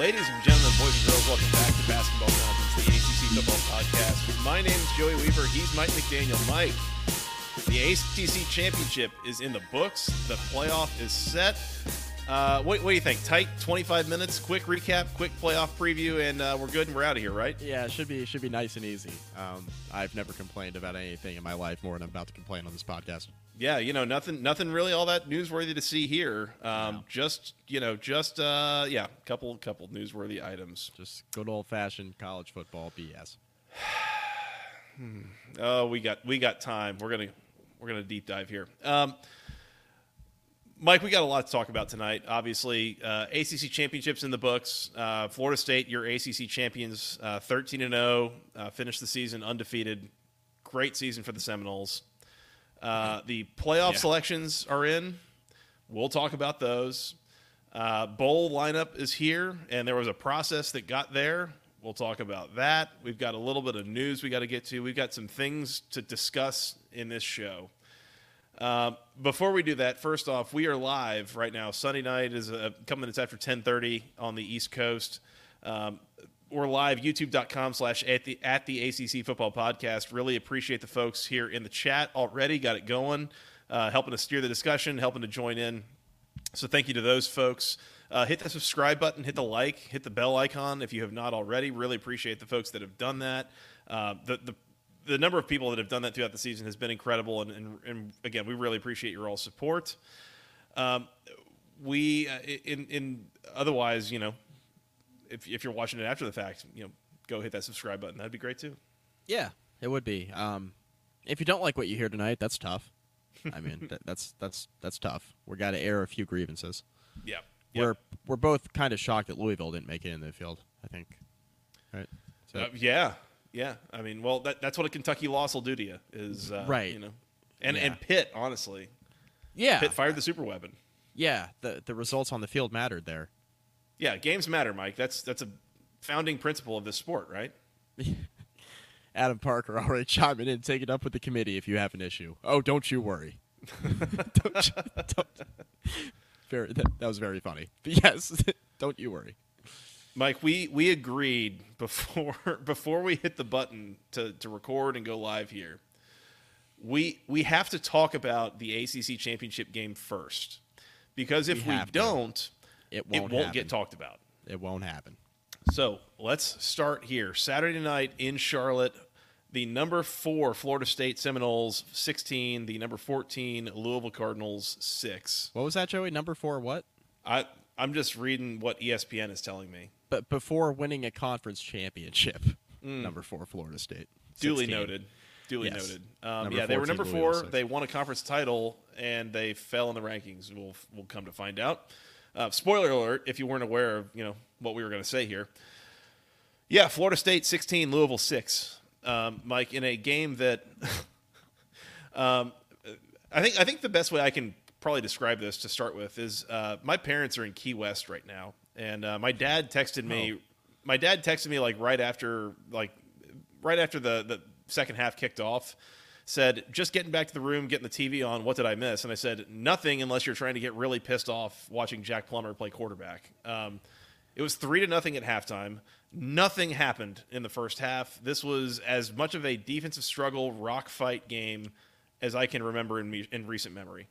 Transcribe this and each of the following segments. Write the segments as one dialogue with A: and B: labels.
A: Ladies and gentlemen, boys and girls, welcome back to Basketball Mountains, the ACC Football Podcast. My name is Joey Weaver. He's Mike McDaniel. Mike, the ACC Championship is in the books. The playoff is set. What do you think? Tight 25 minutes, quick recap, quick playoff preview, and we're good and we're out of here, right?
B: Yeah, it should be nice and easy. I've never complained about anything in my life more than I'm about to complain on this podcast.
A: Yeah, nothing really all that newsworthy to see here.
B: No.
A: Just couple newsworthy items.
B: Just good old-fashioned college football BS.
A: Oh, we got time. We're gonna deep dive here. Mike, we got a lot to talk about tonight. Obviously, ACC championships in the books. Florida State, your ACC champions, 13-0, finished the season undefeated. Great season for the Seminoles. The playoff selections are in. We'll talk about those. Bowl lineup is here, and there was a process that got there. We'll talk about that. We've got a little bit of news we got to get to. We've got some things to discuss in this show. Before we do that, first off, we are live right now. Sunday night is a couple minutes after 10:30 on the East Coast. We're live, youtube.com/at the ACC Football Podcast. Really appreciate the folks here in the chat already. Got it going, helping to steer the discussion, helping to join in. So thank you to those folks. Hit the subscribe button, hit the like, hit the bell icon if you have not already. Really appreciate the folks that have done that. The number of people that have done that throughout the season has been incredible, and again, we really appreciate your all support. Otherwise, if you're watching it after the fact, go hit that subscribe button. That'd be great too.
B: Yeah, it would be. If you don't like what you hear tonight, that's tough. I mean, that's tough. We got to air a few grievances.
A: Yeah,
B: we're both kind of shocked that Louisville didn't make it in the field. I think, right? So,
A: yeah. I mean, well, that's what a Kentucky loss will do to you. Is
B: right?
A: And Pitt, honestly, Pitt fired the super weapon.
B: Yeah, the results on the field mattered there.
A: Yeah, games matter, Mike. That's a founding principle of this sport, right?
B: Adam Parker already chiming in. Take it up with the committee if you have an issue. Oh, don't you worry. That was very funny. But yes, don't you worry.
A: Mike, we agreed before we hit the button to record and go live here. We have to talk about the ACC championship game first, because if we don't, it won't get talked about.
B: It won't happen.
A: So let's start here. Saturday night in Charlotte, the number 4 Florida State Seminoles 16, the number 14 Louisville Cardinals 6.
B: What was that, Joey? Number 4 what?
A: I'm just reading what ESPN is telling me.
B: But before winning a conference championship, number 4 Florida State. 16.
A: Duly noted. Noted. They were number 4. They won a conference title, and they fell in the rankings. We'll come to find out. Spoiler alert, if you weren't aware of what we were going to say here. Yeah, Florida State 16, Louisville 6. Mike, in a game that I think the best way I can probably describe this to start with is my parents are in Key West right now, and my dad texted me. Oh. My dad texted me right after the second half kicked off. Said, just getting back to the room, getting the TV on, what did I miss? And I said, nothing unless you're trying to get really pissed off watching Jack Plummer play quarterback. It was 3-0 at halftime. Nothing happened in the first half. This was as much of a defensive struggle, rock fight game as I can remember in recent memory.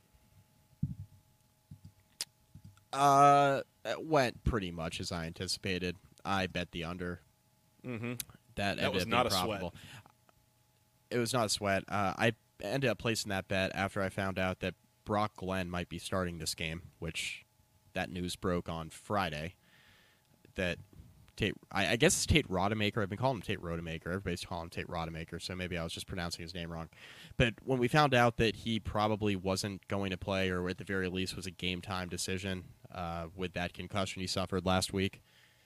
B: It went pretty much as I anticipated. I bet the under.
A: Mm-hmm.
B: That
A: was not a sweat.
B: It was not a sweat. I ended up placing that bet after I found out that Brock Glenn might be starting this game, which that news broke on Friday. That I guess it's Tate Rodemaker. I've been calling him Tate Rodemaker. Everybody's calling him Tate Rodemaker, so maybe I was just pronouncing his name wrong. But when we found out that he probably wasn't going to play, or at the very least was a game-time decision with that concussion he suffered last week,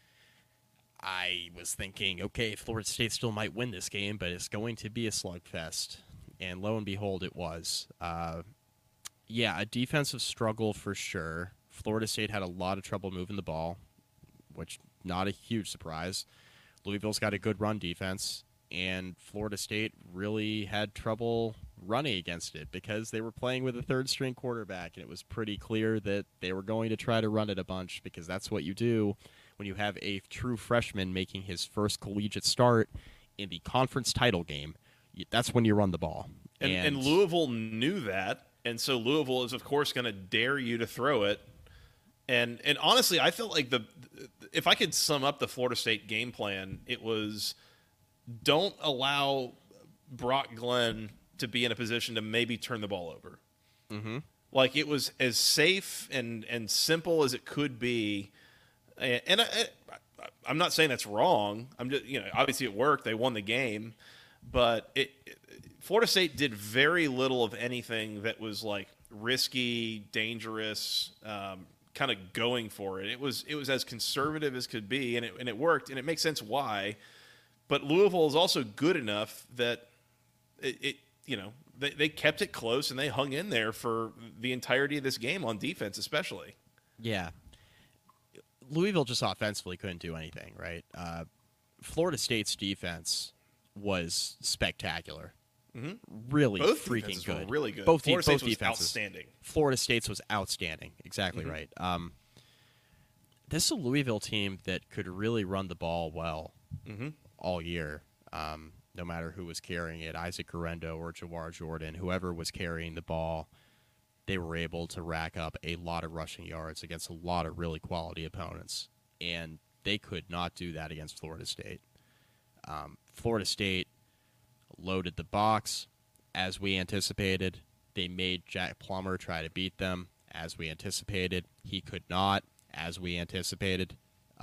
B: I was thinking, okay, Florida State still might win this game, but it's going to be a slugfest. And lo and behold, it was. A defensive struggle for sure. Florida State had a lot of trouble moving the ball, which not a huge surprise. Louisville's got a good run defense, and Florida State really had trouble running against it because they were playing with a third-string quarterback, and it was pretty clear that they were going to try to run it a bunch because that's what you do when you have a true freshman making his first collegiate start in the conference title game, that's when you run the ball.
A: And Louisville knew that, and so Louisville is, of course, going to dare you to throw it. And honestly, I felt like if I could sum up the Florida State game plan, it was don't allow Brock Glenn to be in a position to maybe turn the ball over.
B: Mm-hmm.
A: Like, it was as safe and simple as it could be. And I'm not saying that's wrong. I'm just, obviously it worked. They won the game. But Florida State did very little of anything that was, like, risky, dangerous, kind of going for it. It was as conservative as could be, and it worked, and it makes sense why. But Louisville is also good enough that they kept it close and they hung in there for the entirety of this game on defense, especially.
B: Yeah. Louisville just offensively couldn't do anything, right? Florida State's defense was spectacular.
A: Mm-hmm.
B: Really
A: both
B: freaking good.
A: Were really good.
B: Florida
A: State's
B: defenses.
A: Was outstanding.
B: Florida State's was outstanding. Exactly
A: mm-hmm.
B: right. This is a Louisville team that could really run the ball well
A: mm-hmm.
B: all year. No matter who was carrying it, Isaac Guerrero or Jawar Jordan, whoever was carrying the ball, they were able to rack up a lot of rushing yards against a lot of really quality opponents. And they could not do that against Florida State. Florida State loaded the box as we anticipated. They made Jack Plummer try to beat them as we anticipated. He could not, as we anticipated.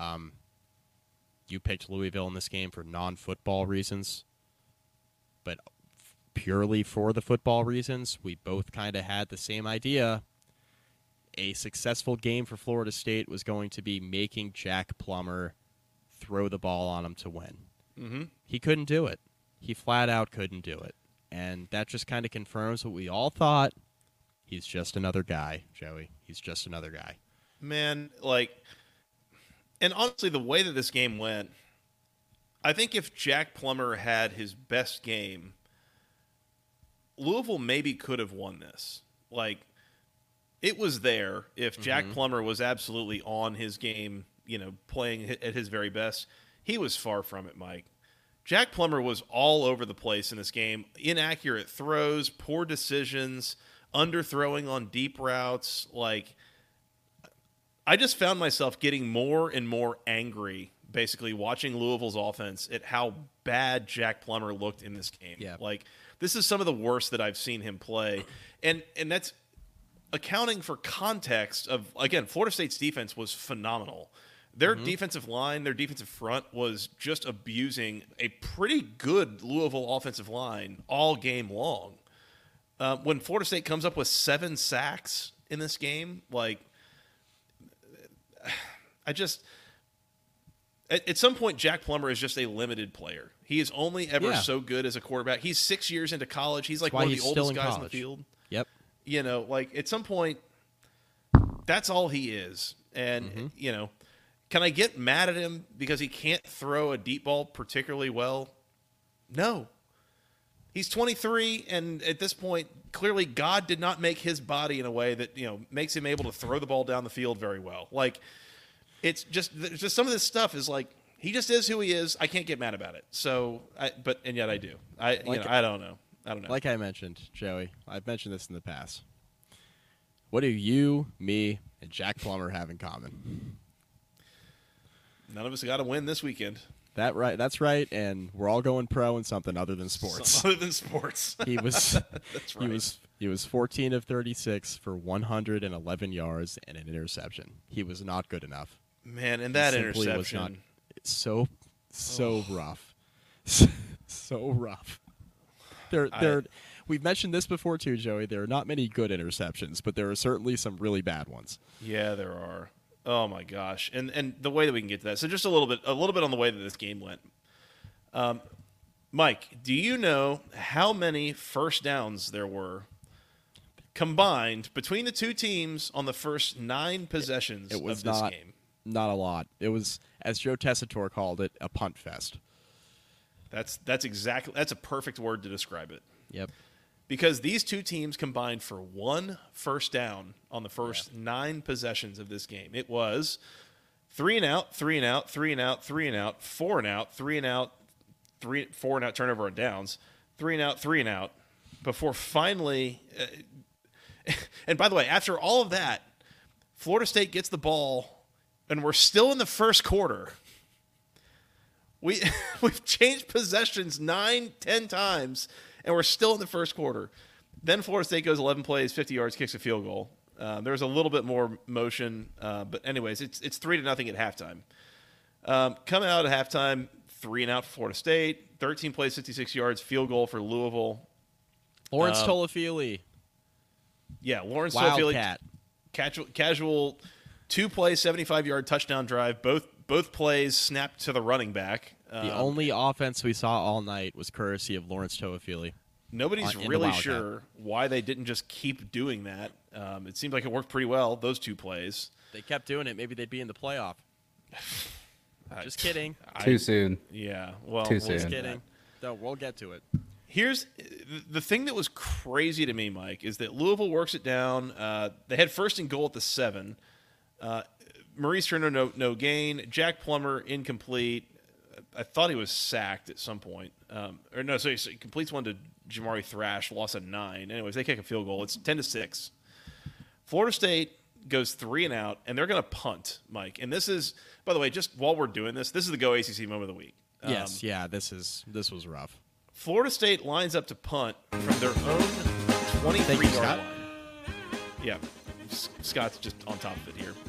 B: You picked Louisville in this game for non-football reasons, but purely for the football reasons, we both kind of had the same idea. A successful game for Florida State was going to be making Jack Plummer throw the ball on him to win.
A: Mm-hmm.
B: He couldn't do it. He flat out couldn't do it. And that just kind of confirms what we all thought. He's just another guy, Joey. He's just another guy.
A: Man, and honestly, the way that this game went, I think if Jack Plummer had his best game, Louisville maybe could have won this. It was there if Jack
B: Mm-hmm.
A: Plummer was absolutely on his game, playing at his very best. He was far from it, Mike. Jack Plummer was all over the place in this game. Inaccurate throws, poor decisions, underthrowing on deep routes. I just found myself getting more and more angry, basically, watching Louisville's offense at how bad Jack Plummer looked in this game.
B: Yeah.
A: This is some of the worst that I've seen him play. And that's accounting for context of, again, Florida State's defense was phenomenal. Their
B: Mm-hmm.
A: defensive line, their defensive front was just abusing a pretty good Louisville offensive line all game long. When Florida State comes up with 7 sacks in this game, at some point, Jack Plummer is just a limited player. He is only ever so good as a quarterback. He's 6 years into college. He's one of the oldest guys in the field.
B: Yep.
A: At some point, that's all he is. And, can I get mad at him because he can't throw a deep ball particularly well? No. He's 23, and at this point, clearly God did not make his body in a way that, makes him able to throw the ball down the field very well. It's just some of this stuff is he just is who he is. I can't get mad about it. So, and yet I do. I don't know.
B: Like I mentioned, Joey, I've mentioned this in the past. What do you, me, and Jack Plummer have in common?
A: None of us got to win this weekend.
B: That's right, and we're all going pro in something other than sports.
A: Other than sports.
B: He was
A: That's right.
B: He was 14 of 36 for 111 yards and an interception. He was not good enough.
A: Man, and that
B: Simply
A: interception.
B: was not so rough. So rough. We've mentioned this before too, Joey. There are not many good interceptions, but there are certainly some really bad ones.
A: Yeah, there are. Oh my gosh, and the way that we can get to that. So just a little bit on the way that this game went. Mike, do you know how many first downs there were combined between the two teams on the first 9 possessions
B: It was
A: of this game?
B: Not a lot. It was, as Joe Tessitore called it, a punt fest.
A: That's a perfect word to describe it.
B: Yep.
A: Because these two teams combined for 1 first down on the first 9 possessions of this game. It was 3 and out, 3 and out, 3 and out, 3 and out, 4 and out, 3 and out, 4 and out turnover on downs, 3 and out, 3 and out, before finally. And by the way, after all of that, Florida State gets the ball, and we're still in the first quarter. We've changed possessions 9-10 times, and we're still in the first quarter. Then Florida State goes 11 plays, 50 yards, kicks a field goal. There's a little bit more motion, but anyways, it's 3-0 at halftime. Coming out at halftime, 3 and out for Florida State, 13 plays, 56 yards, field goal for Louisville.
B: Lawrence Tolafili.
A: Yeah, Lawrence
B: Wildcat.
A: Tolafili. Casual 2 plays, 75-yard touchdown drive. Both plays snapped to the running back.
B: The only offense we saw all night was courtesy of Lawrence Tolafili.
A: Nobody's really sure why they didn't just keep doing that. It seemed like it worked pretty well, those 2 plays.
B: They kept doing it. Maybe they'd be in the playoff. Just kidding.
C: Too soon.
A: Yeah. Well,
C: Too soon.
B: Just kidding. No, we'll get to it.
A: Here's the thing that was crazy to me, Mike, is that Louisville works it down. They had first and goal at the 7. Maurice Turner, no gain. Jack Plummer, incomplete. I thought he was sacked at some point. So he completes one to Jamari Thrash, loss of 9. Anyways, they kick a field goal. It's 10-6. Florida State goes 3 and out, and they're going to punt, Mike. And this is, by the way, just while we're doing this is the Go ACC moment of the week.
B: Yes, this was rough.
A: Florida State lines up to punt from their own 23-yard line. Yeah, Scott's just on top of it here.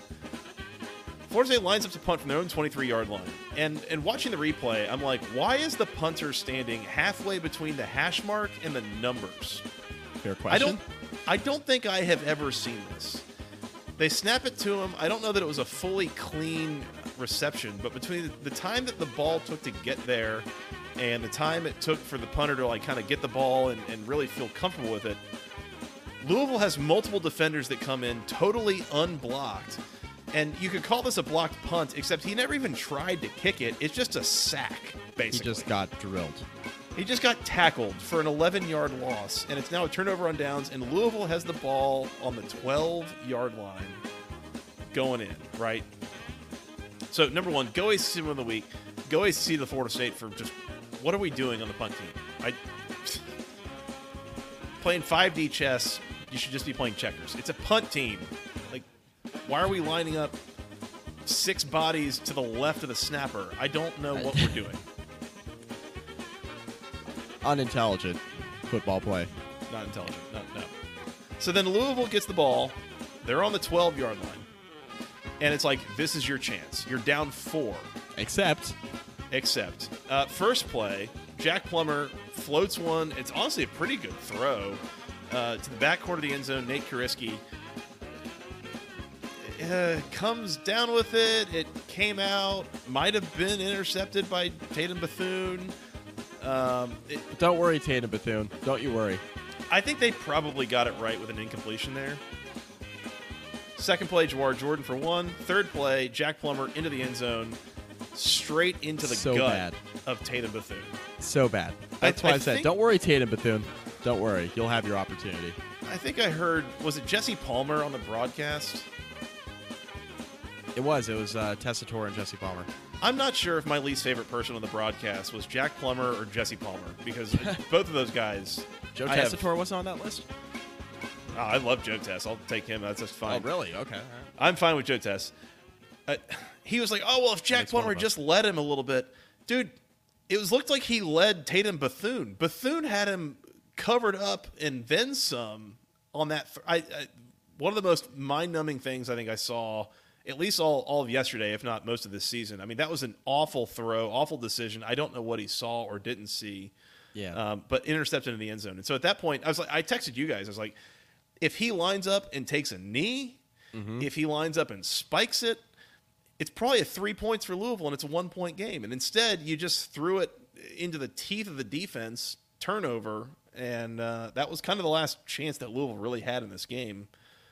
A: Florida State lines up to punt from their own 23-yard line. And watching the replay, I'm like, why is the punter standing halfway between the hash mark and the numbers?
B: Fair question.
A: I don't think I have ever seen this. They snap it to him. I don't know that it was a fully clean reception, but between the time that the ball took to get there and the time it took for the punter to kind of get the ball and really feel comfortable with it, Louisville has multiple defenders that come in totally unblocked. And you could call this a blocked punt, except he never even tried to kick it. It's just a sack, basically.
B: He just got drilled.
A: He just got tackled for an 11-yard loss, and it's now a turnover on downs, and Louisville has the ball on the 12-yard line going in, right? So, number one, Go ACC Moment of the Week. Go ACC to Florida State for just, what are we doing on the punt team? Playing 5D chess, you should just be playing checkers. It's a punt team. Why are we lining up 6 bodies to the left of the snapper? I don't know what we're doing.
B: Unintelligent football play.
A: Not intelligent. No. So then Louisville gets the ball. They're on the 12-yard line. And it's like, this is your chance. You're down 4.
B: Except.
A: First play, Jack Plummer floats one. It's honestly a pretty good throw to the backcourt of the end zone. Nate Kuriski comes down with it. It came out. Might have been intercepted by Tatum Bethune.
B: Don't worry, Tatum Bethune. Don't you worry.
A: I think they probably got it right with an incompletion there. Second play, Jawar Jordan for 1. Third play, Jack Plummer into the end zone, straight into the gut of Tatum Bethune.
B: So bad. That's why I said, don't worry, Tatum Bethune. Don't worry. You'll have your opportunity.
A: I think I heard, was it Jesse Palmer on the broadcast?
B: It was Tessitore and Jesse Palmer.
A: I'm not sure if my least favorite person on the broadcast was Jack Plummer or Jesse Palmer, because both of those guys.
B: Joe Tessitore wasn't on that list?
A: Oh, I love Joe Tess. I'll take him. That's just fine.
B: Oh, really? Okay. Right.
A: I'm fine with Joe Tess. He was like, oh, well, if Jack Plummer just led him a little bit. Dude, looked like he led Tatum Bethune. Bethune had him covered up and then some on that. One of the most mind-numbing things I think I saw, at least all of yesterday, if not most of this season. I mean, that was an awful throw, awful decision. I don't know what he saw or didn't see.
B: Yeah.
A: But intercepted in the end zone. And so at that point, I texted you guys. I was like, if he lines up and takes a knee, if he lines up and spikes it, it's probably a 3 points for Louisville, and it's a 1-point game. And instead, you just threw it into the teeth of the defense, turnover, and that was kind of the last chance that Louisville really had in this game.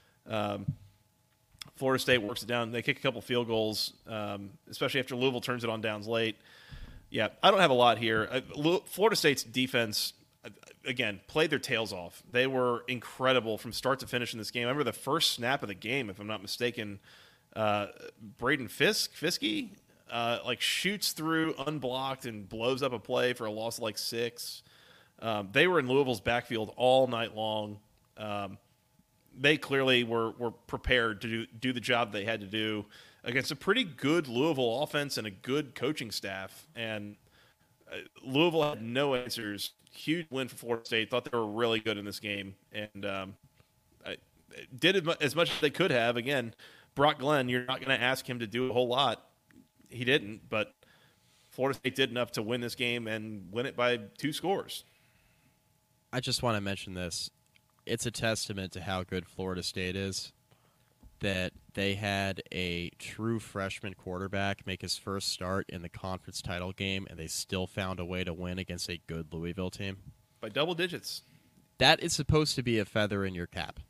A: Florida State works it down. They kick a couple field goals, especially after Louisville turns it on downs late. Yeah, I don't have a lot here. Florida State's defense, again, played their tails off. They were incredible from start to finish in this game. I remember the first snap of the game, if I'm not mistaken, Braden Fiske, like shoots through unblocked and blows up a play for a loss of like 6. They were in Louisville's backfield all night long. They clearly were prepared to do the job they had to do against a pretty good Louisville offense and a good coaching staff. And Louisville had no answers. Huge win for Florida State. Thought they were really good in this game, and did as much as they could have. Again, Brock Glenn, you're not going to ask him to do a whole lot. He didn't, but Florida State did enough to win this game and win it by 2 scores.
B: I just want to mention this. It's a testament to how good Florida State is that they had a true freshman quarterback make his first start in the conference title game, and they still found a way to win against a good Louisville team.
A: By double digits.
B: That is supposed to be a feather in your cap.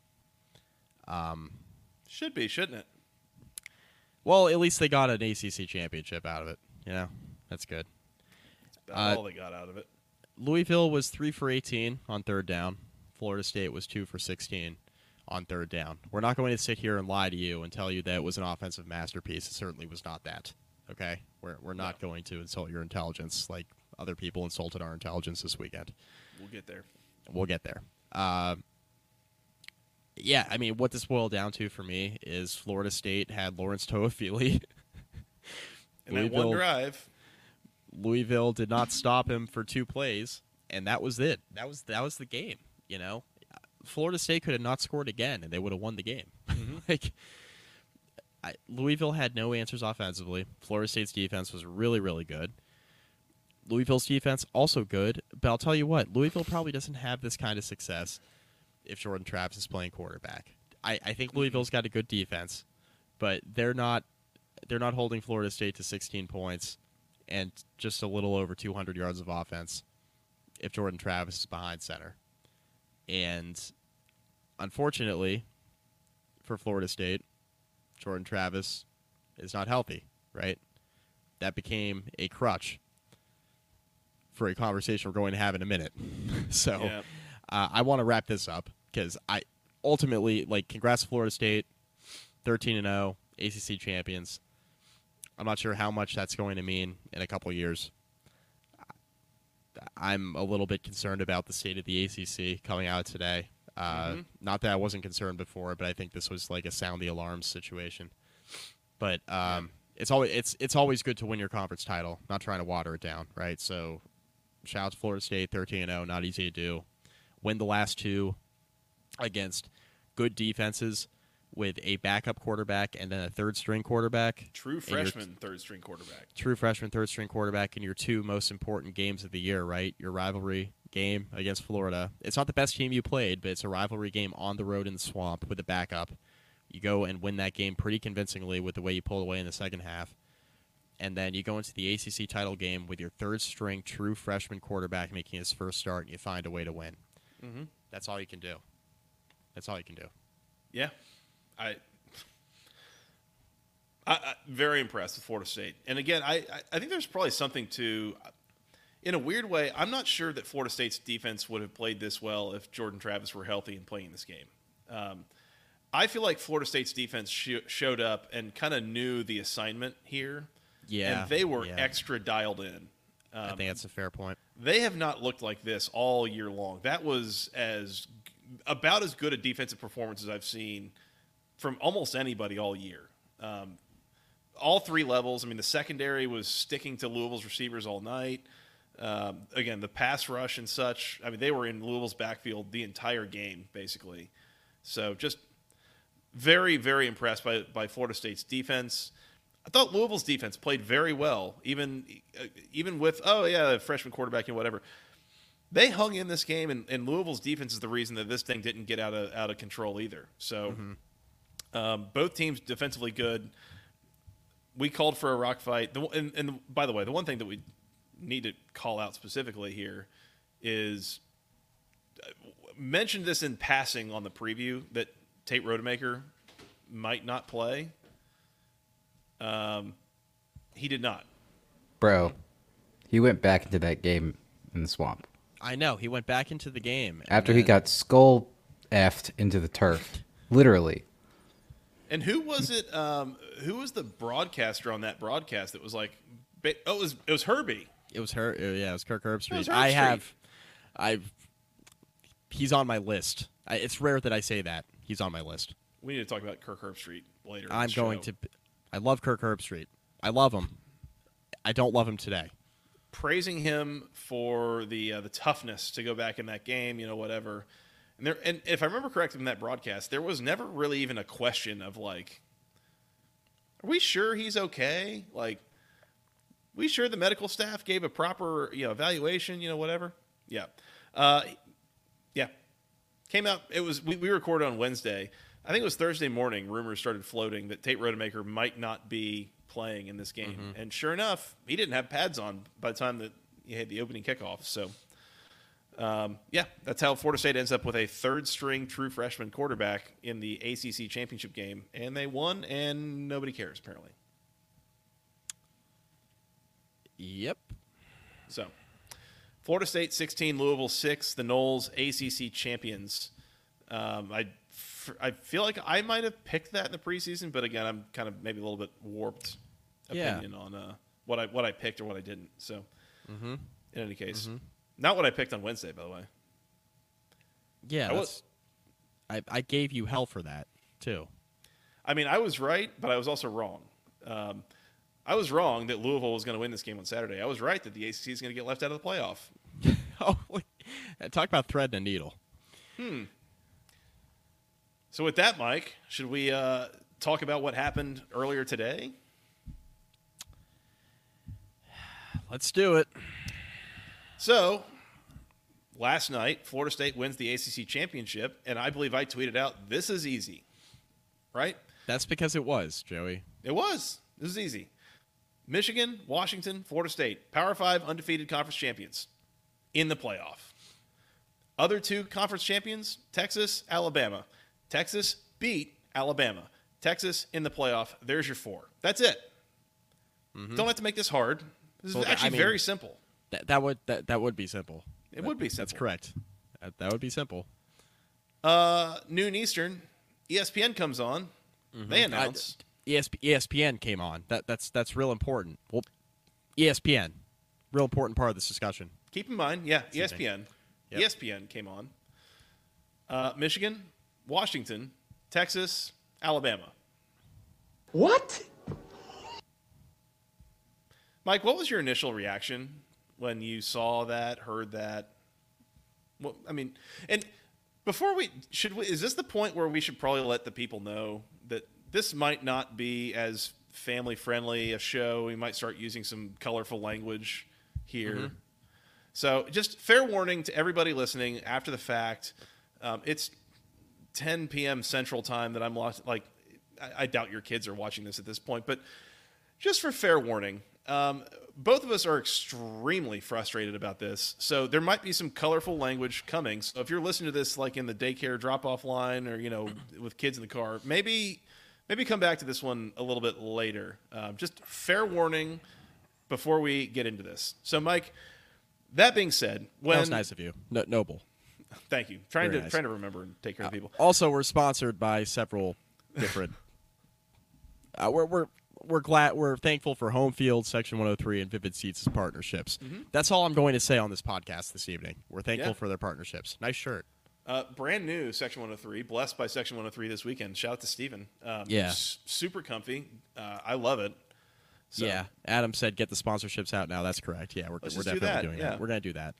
A: Should be, shouldn't it?
B: Well, at least they got an ACC championship out of it. You know, that's good.
A: That's about all they got out of it.
B: Louisville was 3 for 18 on third down. Florida State was 2 for 16 on third down. We're not going to sit here and lie to you and tell you that it was an offensive masterpiece. It certainly was not that. Okay? We're not going to insult your intelligence like other people insulted our intelligence this weekend.
A: We'll get there.
B: We'll get there. Yeah, I mean, what this boiled down to for me is Florida State had Lawrence Toafili.
A: And that one drive.
B: Louisville did not stop him for 2 plays, and that was it. That was the game, you know? Florida State could have not scored again, and they would have won the game. Mm-hmm. Louisville had no answers offensively. Florida State's defense was really, really good. Louisville's defense also good, but I'll tell you what, Louisville probably doesn't have this kind of success if Jordan Travis is playing quarterback. I think Louisville's got a good defense, but they're not holding Florida State to 16 points and just a little over 200 yards of offense if Jordan Travis is behind center. And unfortunately for Florida State, Jordan Travis is not healthy, right? That became a crutch for a conversation we're going to have in a minute. So yeah. I want to wrap this up because I ultimately, congrats to Florida State, 13-0, ACC champions. I'm not sure how much that's going to mean in a couple of years. I'm a little bit concerned about the state of the ACC coming out today. Not that I wasn't concerned before, but I think this was like a sound the alarms situation. But it's always good to win your conference title. Not trying to water it down, right? So shout out to Florida State, 13-0, not easy to do. Win the last 2 against good defenses with a backup quarterback and then a third-string quarterback.
A: True freshman third-string quarterback.
B: True freshman third-string quarterback in your 2 most important games of the year, right? Your rivalry game against Florida. It's not the best team you played, but it's a rivalry game on the road in the swamp with a backup. You go and win that game pretty convincingly with the way you pulled away in the second half. And then you go into the ACC title game with your third-string true freshman quarterback making his first start, and you find a way to win. Mm-hmm. That's all you can do. That's all you can do.
A: Yeah. I'm very impressed with Florida State. And again, I think there's probably something to, in a weird way, I'm not sure that Florida State's defense would have played this well if Jordan Travis were healthy and playing this game. I feel like Florida State's defense showed up and kind of knew the assignment here.
B: Yeah.
A: And they were extra dialed in.
B: I think that's a fair point.
A: They have not looked like this all year long. That was about as good a defensive performance as I've seen from almost anybody all year. All 3 levels. I mean, the secondary was sticking to Louisville's receivers all night. Again, the pass rush and such. I mean, they were in Louisville's backfield the entire game, basically. So just very, very impressed by Florida State's defense. I thought Louisville's defense played very well, even with, freshman quarterback and whatever. They hung in this game, and Louisville's defense is the reason that this thing didn't get out of control either. So both teams defensively good. We called for a rock fight. And by the way, the one thing that we need to call out specifically here is mentioned this in passing on the preview that Tate Rodemaker might not play. He did not.
C: Bro, he went back into that game in the swamp.
B: I know. He went back into the game.
C: After he got skull-effed into the turf. Literally.
A: And who was it? Who was the broadcaster on that broadcast that was like, oh, it was Herbie.
B: It was her. Yeah, it was Kirk Herbstreit.
A: was Herbstreit.
B: He's on my list. It's rare that I say that. He's on my list.
A: We need to talk about Kirk Herbstreit later.
B: I'm going to. I love Kirk Herbstreit. I love him. I don't love him today.
A: Praising him for the toughness to go back in that game, whatever. And if I remember correctly from that broadcast, there was never really even a question of like, are we sure he's okay? Like, we sure the medical staff gave a proper evaluation, whatever. Yeah, yeah. Came out. It was we recorded on Wednesday. I think it was Thursday morning. Rumors started floating that Tate Rodemaker might not be playing in this game, and sure enough, he didn't have pads on by the time that he had the opening kickoff. So. Yeah, that's how Florida State ends up with a third-string true freshman quarterback in the ACC championship game, and they won, and nobody cares apparently.
B: Yep.
A: So, Florida State 16, Louisville 6, the Noles ACC champions. I feel like I might have picked that in the preseason, but again, I'm kind of maybe a little bit warped opinion on what I picked or what I didn't. So, in any case. Not what I picked on Wednesday, by the way.
B: Yeah, I gave you hell for that, too.
A: I mean, I was right, but I was also wrong. I was wrong that Louisville was going to win this game on Saturday. I was right that the ACC is going to get left out of the playoff.
B: Talk about threading a needle.
A: So with that, Mike, should we talk about what happened earlier today?
B: Let's do it.
A: So, last night, Florida State wins the ACC championship, and I believe I tweeted out, this is easy, right?
B: That's because it was, Joey.
A: It was. This is easy. Michigan, Washington, Florida State, Power 5 undefeated conference champions in the playoff. Other two conference champions, Texas, Alabama. Texas beat Alabama. Texas in the playoff. There's your four. That's it. Don't have to make this hard. This is actually very simple.
B: That would be simple.
A: It would be simple.
B: That's correct. That would be simple.
A: Noon Eastern, ESPN comes on. They announce
B: ESPN came on. That's real important. Well, ESPN, real important part of this discussion.
A: Keep in mind, ESPN. Yep. ESPN came on. Michigan, Washington, Texas, Alabama.
D: What?
A: Mike, what was your initial reaction when you saw that, heard that? Well, I mean, and before is this the point where we should probably let the people know that this might not be as family friendly a show? We might start using some colorful language here. So just fair warning to everybody listening after the fact. It's 10 p.m. Central Time that I'm lost. Like, I doubt your kids are watching this at this point, but just for fair warning, both of us are extremely frustrated about this. So there might be some colorful language coming. So if you're listening to this like in the daycare drop-off line or, with kids in the car, maybe come back to this one a little bit later. Just fair warning before we get into this. So, Mike, that being said,
B: that was nice of you. Noble.
A: Thank you. Trying to remember and take care of people.
B: Also, we're sponsored by several different. We're thankful for Home Field, Section 103, and Vivid Seats as partnerships. That's all I'm going to say on this podcast this evening. We're thankful for their partnerships. Nice shirt.
A: Brand new Section 103, blessed by Section 103 this weekend. Shout out to Steven. Super comfy. I love it. So.
B: Yeah, Adam said get the sponsorships out now. That's correct. Yeah, we're definitely doing that. We're going to do that.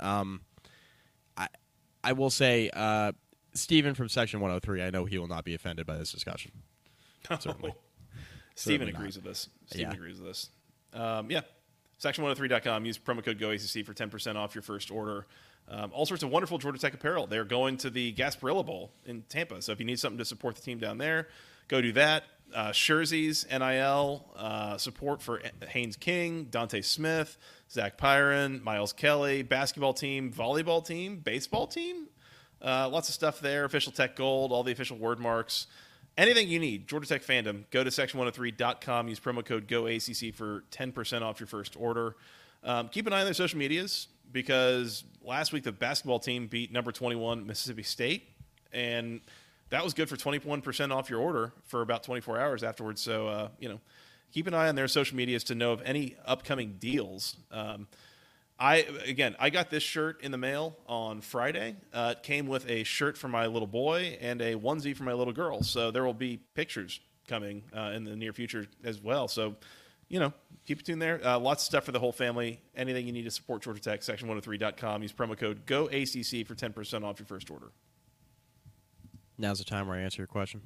B: I will say, Steven from Section 103, I know he will not be offended by this discussion. Certainly.
A: Steven agrees with this. Agrees with this. Section103.com. Use promo code GOACC for 10% off your first order. All sorts of wonderful Georgia Tech apparel. They're going to the Gasparilla Bowl in Tampa. So if you need something to support the team down there, go do that. Scherzies, NIL, support for Haynes King, Dante Smith, Zach Pyron, Miles Kelly, basketball team, volleyball team, baseball team. Lots of stuff there. Official Tech Gold, all the official word marks. Anything you need, Georgia Tech fandom, go to section103.com. Use promo code GOACC for 10% off your first order. Keep an eye on their social medias because last week the basketball team beat number 21 Mississippi State. And that was good for 21% off your order for about 24 hours afterwards. So, keep an eye on their social medias to know of any upcoming deals. I got this shirt in the mail on Friday. It came with a shirt for my little boy and a onesie for my little girl. So there will be pictures coming in the near future as well. So, keep it tuned there. Lots of stuff for the whole family. Anything you need to support Georgia Tech, section103.com. Use promo code GOACC for 10% off your first order.
B: Now's the time where I answer your question.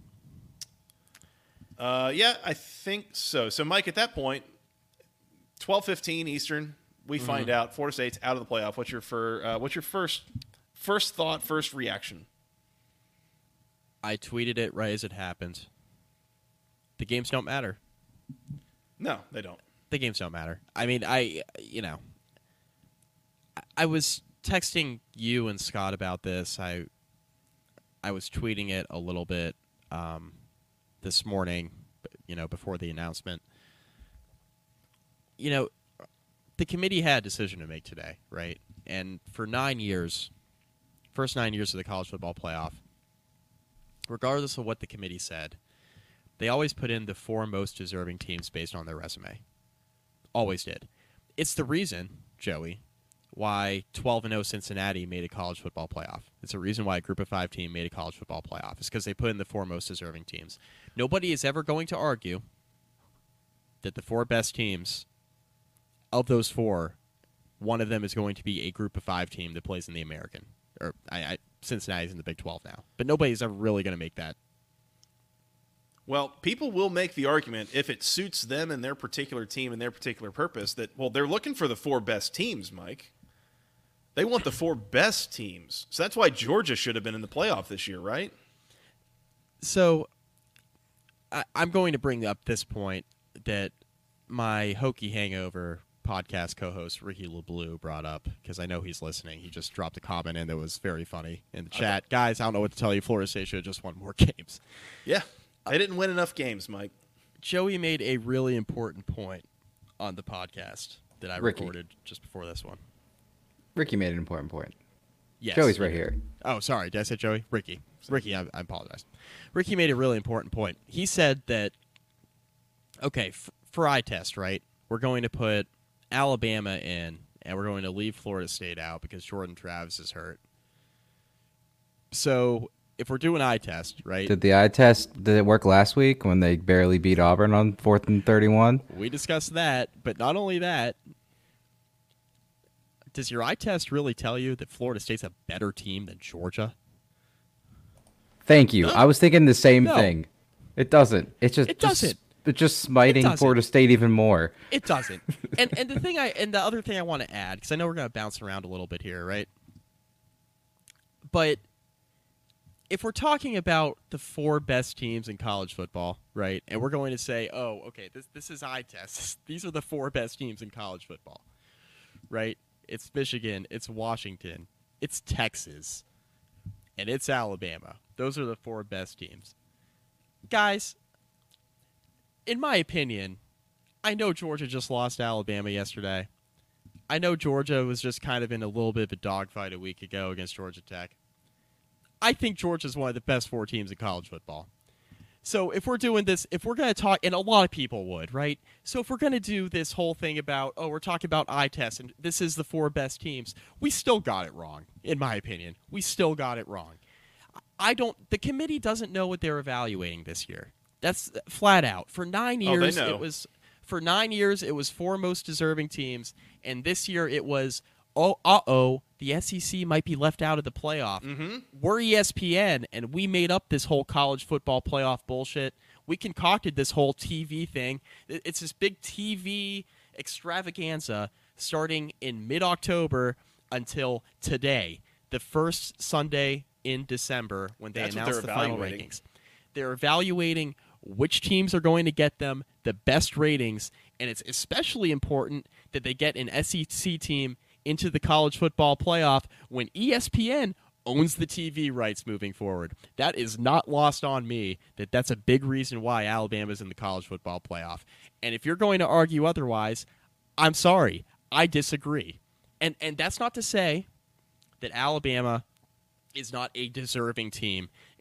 A: Yeah, I think so. So, Mike, at that point, 12:15 Eastern, we find out Florida State's out of the playoff. What's your first thought, first reaction?
B: I tweeted it right as it happened. The games don't matter.
A: No, they don't.
B: The games don't matter. I mean, I was texting you and Scott about this. I was tweeting it a little bit this morning, before the announcement. The committee had a decision to make today, right? And for 9 years, first 9 years of the college football playoff, regardless of what the committee said, they always put in the 4 most deserving teams based on their resume. Always did. It's the reason, Joey, why 12-0 Cincinnati made a college football playoff. It's the reason why a group of 5 team made a college football playoff. It's because they put in the 4 most deserving teams. Nobody is ever going to argue that the 4 best teams, of those 4, one of them is going to be a group of 5 team that plays in the American. Or Cincinnati's in the Big 12 now. But nobody's ever really going to make that.
A: Well, people will make the argument if it suits them and their particular team and their particular purpose that, they're looking for the 4 best teams, Mike. They want the 4 best teams. So that's why Georgia should have been in the playoff this year, right?
B: So I'm going to bring up this point that my Hokie Hangover podcast co-host Ricky LeBlue brought up, because I know he's listening. He just dropped a comment in that was very funny in the chat.
A: Okay.
B: Guys, I don't know what to tell you. Florida State should have just won more games.
A: Yeah. They didn't win enough games, Mike.
B: Joey made a really important point on the podcast that I
C: Ricky.
B: recorded just before this one.
C: Ricky made an important point.
B: Yes.
C: Joey's right here.
B: Oh, sorry. Did I say Joey? Ricky. Ricky, I apologize. Ricky made a really important point. He said that, okay, for eye test, right, we're going to put Alabama in, and we're going to leave Florida State out because Jordan Travis is hurt. So if we're doing eye test, right?
C: Did it work last week when they barely beat Auburn on 4th and 31?
B: We discussed that, but not only that, does your eye test really tell you that Florida State's a better team than Georgia?
C: Thank you.
B: No.
C: I was thinking the same
B: No.
C: thing. It doesn't. It's just smiting Florida State even more.
B: It doesn't. and the other thing I want to add, because I know we're going to bounce around a little bit here, right? But if we're talking about the 4 best teams in college football, right, and we're going to say, oh, okay, this is eye tests. These are the 4 best teams in college football, right? It's Michigan, it's Washington, it's Texas, and it's Alabama. Those are the 4 best teams. Guys, in my opinion, I know Georgia just lost to Alabama yesterday. I know Georgia was just kind of in a little bit of a dogfight a week ago against Georgia Tech. I think Georgia's one of the best 4 teams in college football. So if we're doing this, if we're going to talk, and a lot of people would, right? So if we're going to do this whole thing about, we're talking about eye test, and this is the 4 best teams, we still got it wrong, in my opinion. We still got it wrong. The committee doesn't know what they're evaluating this year. That's flat out. For 9 years,
A: they know.
B: For 9 years, it was 4 most deserving teams, and this year it was, the SEC might be left out of the playoff.
A: Mm-hmm.
B: We're ESPN, and we made up this whole college football playoff bullshit. We concocted this whole TV thing. It's this big TV extravaganza starting in mid-October until today, the first Sunday in December when they
A: That's what
B: announce
A: they're
B: the final
A: evaluating.
B: rankings. They're evaluating which teams are going to get them the best ratings, and it's especially important that they get an SEC team into the college football playoff when ESPN owns the TV rights moving forward. That is not lost on me, that's a big reason why Alabama's in the college football playoff. And if you're going to argue otherwise, I'm sorry, I disagree. And that's not to say that Alabama is not a deserving team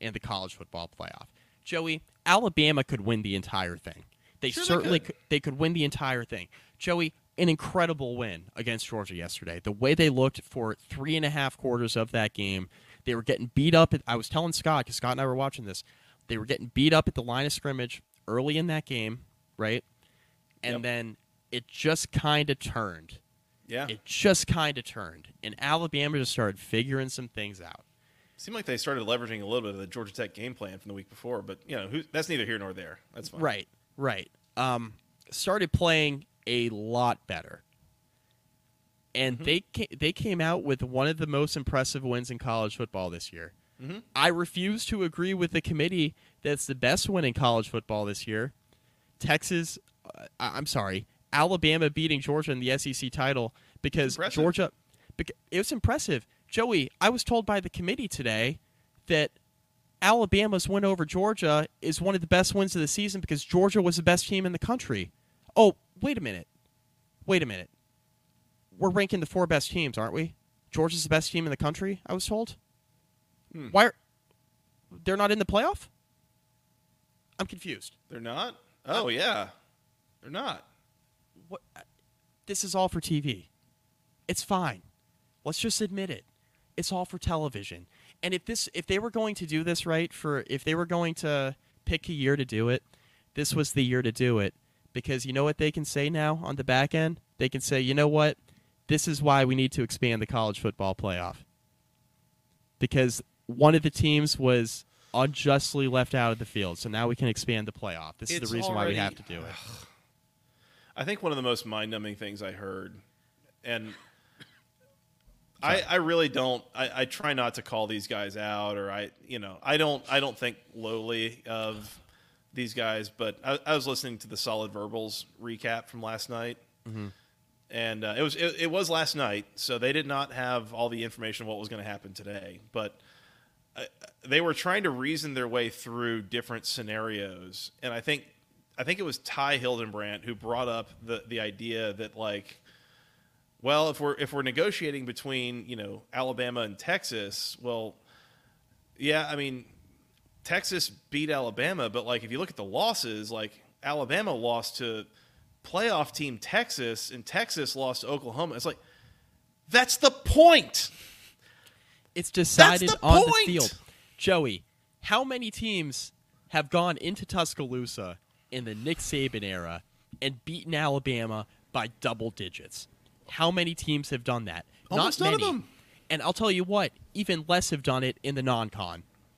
B: in the college football playoff. Joey, Alabama could win the entire thing. They
A: Sure they
B: certainly
A: could.
B: they could win the entire thing. Joey, an incredible win against Georgia yesterday. The way they looked for 3.5 quarters of that game, they were getting beat up. I was telling Scott, because Scott and I were watching this, they were getting beat up at the line of scrimmage early in that game, right? And
A: Yep.
B: then it just kind of turned.
A: Yeah.
B: It just kind of turned. And Alabama just started figuring some things out.
A: Seemed like they started leveraging a little bit of the Georgia Tech game plan from the week before, but that's neither here nor there. That's fine.
B: Right. Started playing a lot better. And they came out with one of the most impressive wins in college football this year.
A: Mm-hmm.
B: I refuse to agree with the committee that it's the best win in college football this year. Alabama beating Georgia in the SEC title because
A: Impressive.
B: Georgia. It was impressive. Joey, I was told by the committee today that Alabama's win over Georgia is one of the best wins of the season because Georgia was the best team in the country. Oh, wait a minute. We're ranking the 4 best teams, aren't we? Georgia's the best team in the country, I was told. Why they're not in the playoff? I'm confused.
A: They're not? Oh, yeah. They're not.
B: What? This is all for TV. It's fine. Let's just admit it. It's all for television. And if they were going to do this right, if they were going to pick a year to do it, this was the year to do it. Because you know what they can say now on the back end? They can say, you know what? This is why we need to expand the college football playoff. Because one of the teams was unjustly left out of the field, so now we can expand the playoff. This is
A: It's
B: the reason why we
A: already-
B: have to do it.
A: I think one of the most mind-numbing things I heard, and I really don't. I try not to call these guys out, or I don't think lowly of these guys. But I was listening to the Solid Verbals recap from last night, and it was last night, so they did not have all the information of what was going to happen today. But they were trying to reason their way through different scenarios, and I think it was Ty Hildenbrandt who brought up the idea that, like, well, if we're negotiating between Alabama and Texas, well, yeah, I mean, Texas beat Alabama, but like if you look at the losses, like Alabama lost to playoff team Texas and Texas lost to Oklahoma. It's like, that's the point.
B: It's decided
A: That's the
B: on
A: point!
B: the field. Joey, how many teams have gone into Tuscaloosa in the Nick Saban era and beaten Alabama by double digits? How many teams have done that?
A: Almost
B: Not
A: none of
B: many.
A: them.
B: And I'll tell you what, even less have done it in the non-con.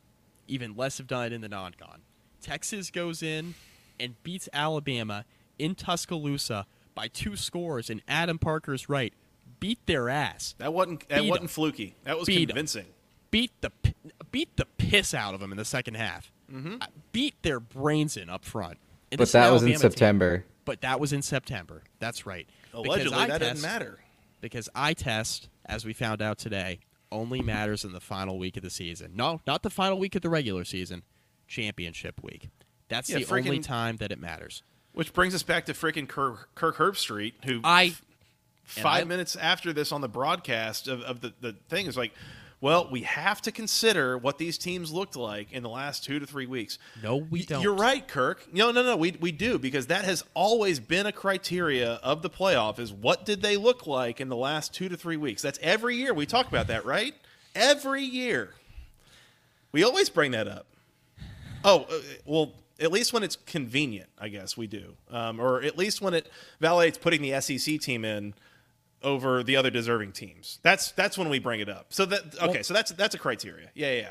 B: Texas goes in and beats Alabama in Tuscaloosa by 2 scores, and Adam Parker's right. Beat their ass.
A: That wasn't fluky. That was
B: Beat 'em.
A: convincing.
B: Beat the piss out of them in the second half. Beat their brains in up front. And
C: But
B: this is an
C: that was in
B: Alabama team.
C: September.
B: But that was in September. That's right.
A: Allegedly, that didn't matter.
B: Because eye test, as we found out today, only matters in the final week of the season. No, not the final week of the regular season. Championship week. That's
A: Yeah,
B: the only
A: freaking-
B: time that it matters.
A: Which brings us back to freaking Kirk Herbstreit, who
B: I
A: 5 minutes after this on the broadcast of the thing is like, well, we have to consider what these teams looked like in the last 2 to 3 weeks.
B: No, we don't.
A: You're right, Kirk. No, we do, because that has always been a criteria of the playoff is what did they look like in the last 2 to 3 weeks. That's every year we talk about that, right? Every year. We always bring that up. Oh, well, at least when it's convenient, I guess we do. Or at least when it validates putting the SEC team in over the other deserving teams. That's when we bring it up. So so that's a criteria. Yeah.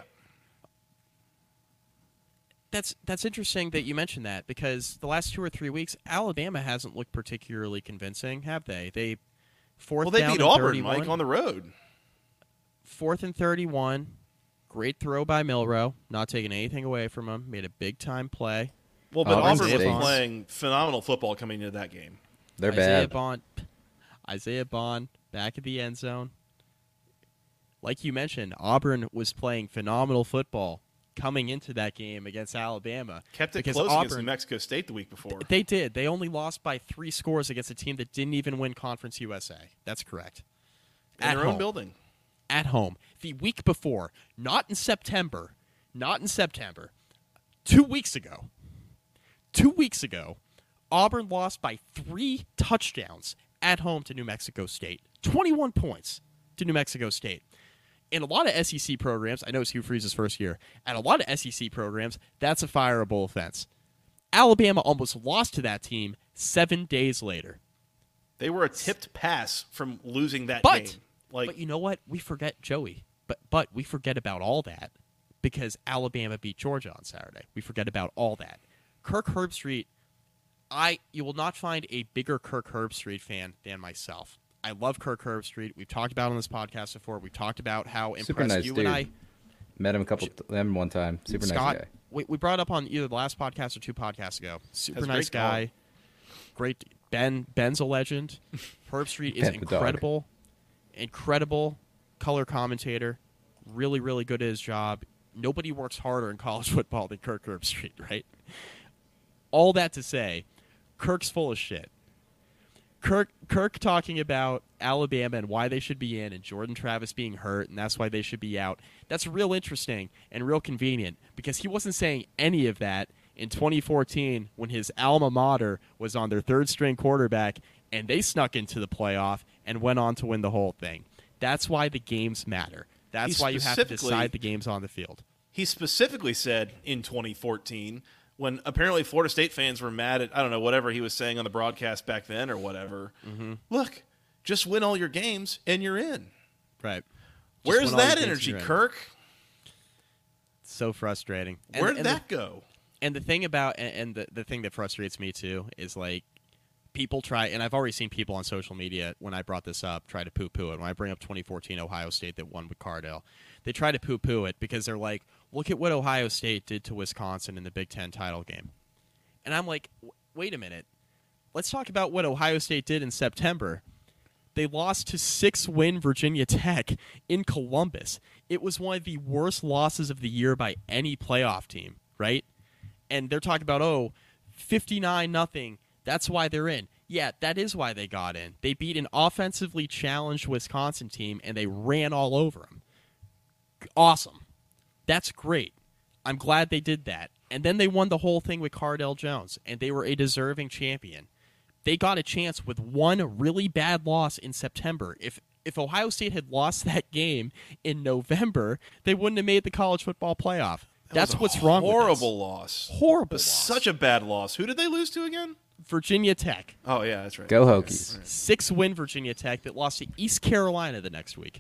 B: That's interesting that you mentioned that, because the last 2 or 3 weeks, Alabama hasn't looked particularly convincing, have they? They
A: Well,
B: down
A: they beat
B: and
A: Auburn,
B: 31.
A: Mike, on the road.
B: 4th and 31. Great throw by Milrow. Not taking anything away from him. Made a big-time play.
A: Well, but
C: Auburn's
A: Auburn was
C: stinks.
A: playing phenomenal football coming into that game.
C: They're bad.
B: Isaiah Bond back at the end zone. Like you mentioned, Auburn was playing phenomenal football coming into that game against Alabama.
A: Kept it
B: because
A: close against
B: Auburn,
A: New Mexico State the week before.
B: They did. They only lost by 3 scores against a team that didn't even win Conference USA. That's correct.
A: In
B: At
A: their
B: home.
A: own building.
B: At home. The week before, not in September, not in September. 2 weeks ago. 2 weeks ago, Auburn lost by 3 touchdowns at home to New Mexico State. 21 points to New Mexico State. In a lot of SEC programs, I know it's Hugh Freeze's first year, at a lot of SEC programs, that's a fireable offense. Alabama almost lost to that team 7 days later.
A: They were a tipped pass from losing that
B: But,
A: game.
B: but you know what? We forget Joey. But we forget about all that because Alabama beat Georgia on Saturday. We forget about all that. Kirk Herbstreit, you will not find a bigger Kirk Herbstreit fan than myself. I love Kirk Herbstreit. We've talked about it on this podcast before. We've talked about how
C: Super
B: impressed
C: nice
B: you
C: dude.
B: and I.
C: Met him one time. Super
B: Scott,
C: nice guy.
B: we brought up on either the last podcast or 2 podcasts ago. Super
A: That's a
B: nice
A: great call.
B: guy. Great. Ben's a legend. Herbstreit is
C: Ben the dog.
B: incredible. Incredible color commentator. Really, really good at his job. Nobody works harder in college football than Kirk Herbstreit, right? All that to say, Kirk's full of shit. Kirk talking about Alabama and why they should be in and Jordan Travis being hurt and that's why they should be out. That's real interesting and real convenient because he wasn't saying any of that in 2014 when his alma mater was on their 3rd-string quarterback and they snuck into the playoff and went on to win the whole thing. That's why the games matter. That's why you have to decide the games on the field.
A: He specifically said in 2014, when apparently Florida State fans were mad at, I don't know, whatever he was saying on the broadcast back then or whatever. Look, just win all your games and you're in.
B: Right.
A: Where's that energy, Kirk?
B: So frustrating.
A: Where did that go?
B: And the thing about and the thing that frustrates me too is like people try, and I've already seen people on social media when I brought this up try to poo-poo it. When I bring up 2014 Ohio State that won with Cardale, they try to poo-poo it because they're like, look at what Ohio State did to Wisconsin in the Big Ten title game. And I'm like, wait a minute. Let's talk about what Ohio State did in September. They lost to 6-win Virginia Tech in Columbus. It was one of the worst losses of the year by any playoff team, right? And they're talking about, 59-0. That's why they're in. Yeah, that is why they got in. They beat an offensively challenged Wisconsin team, and they ran all over them. Awesome. That's great. I'm glad they did that. And then they won the whole thing with Cardale Jones, and they were a deserving champion. They got a chance with one really bad loss in September. If Ohio State had lost that game in November, they wouldn't have made the college football playoff. That's what's wrong with this.
A: Horrible loss.
B: Horrible loss.
A: Such a bad loss. Who did they lose to again?
B: Virginia Tech.
A: Oh, yeah, that's right.
C: Go Hokies.
B: 6-win Virginia Tech that lost to East Carolina the next week.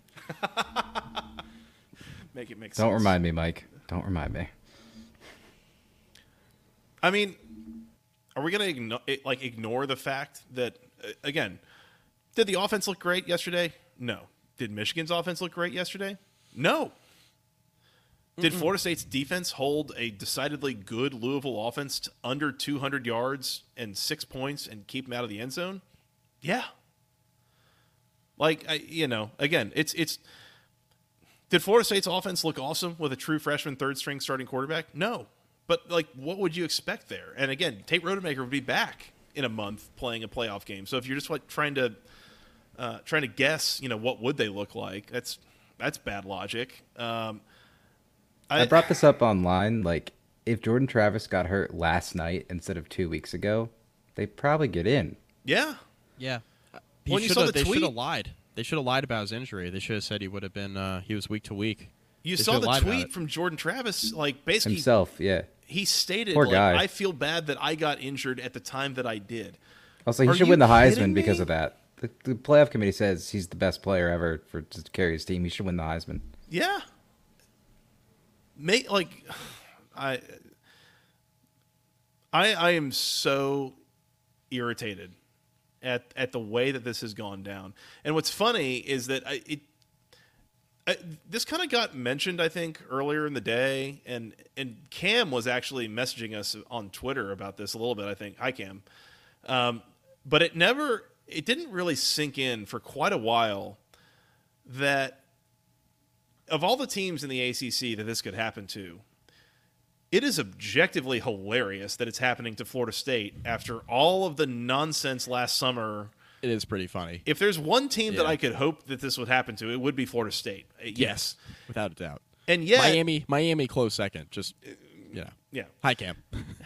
A: Make it make sense.
C: Don't remind me, Mike. Don't remind me.
A: I mean, are we going to ignore the fact that, again, did the offense look great yesterday? No. Did Michigan's offense look great yesterday? No. Did Florida State's defense hold a decidedly good Louisville offense to under 200 yards and 6 points and keep them out of the end zone? Yeah. Again, it's. Did Florida State's offense look awesome with a true freshman 3rd-string starting quarterback? No. But, what would you expect there? And, again, Tate Rodemaker would be back in a month playing a playoff game. So if you're just, trying to guess, what would they look like, that's bad logic.
C: I brought this up online. If Jordan Travis got hurt last night instead of 2 weeks ago, they probably get in.
A: Yeah.
B: Yeah.
A: When you saw the
B: they
A: tweet-
B: should have lied. They should have lied about his injury. They should have said he would have been. He was week to week.
A: You
B: They
A: saw
B: should have
A: the
B: lied about
A: tweet
B: it.
A: from Jordan Travis, basically
C: Himself, yeah.
A: he stated,
C: Poor guy.
A: I feel bad that I got injured at the time that I did.
C: Also, he
A: Are
C: should
A: you
C: win the
A: kidding
C: Heisman because
A: me?
C: of that. The playoff committee says he's the best player ever to carry his team. He should win the Heisman.
A: Yeah. I am so irritated at the way that this has gone down. And what's funny is that this kind of got mentioned, I think, earlier in the day, and Cam was actually messaging us on Twitter about this a little bit, I think. Hi, Cam. But it didn't really sink in for quite a while that of all the teams in the ACC that this could happen to, it is objectively hilarious that it's happening to Florida State after all of the nonsense last summer.
B: It is pretty funny.
A: If there's one team that
B: Yeah.
A: I could hope that this would happen to, it would be Florida State. Yes.
B: Without a doubt.
A: And yet,
B: Miami close second. Just
A: yeah.
B: Hi, Cam.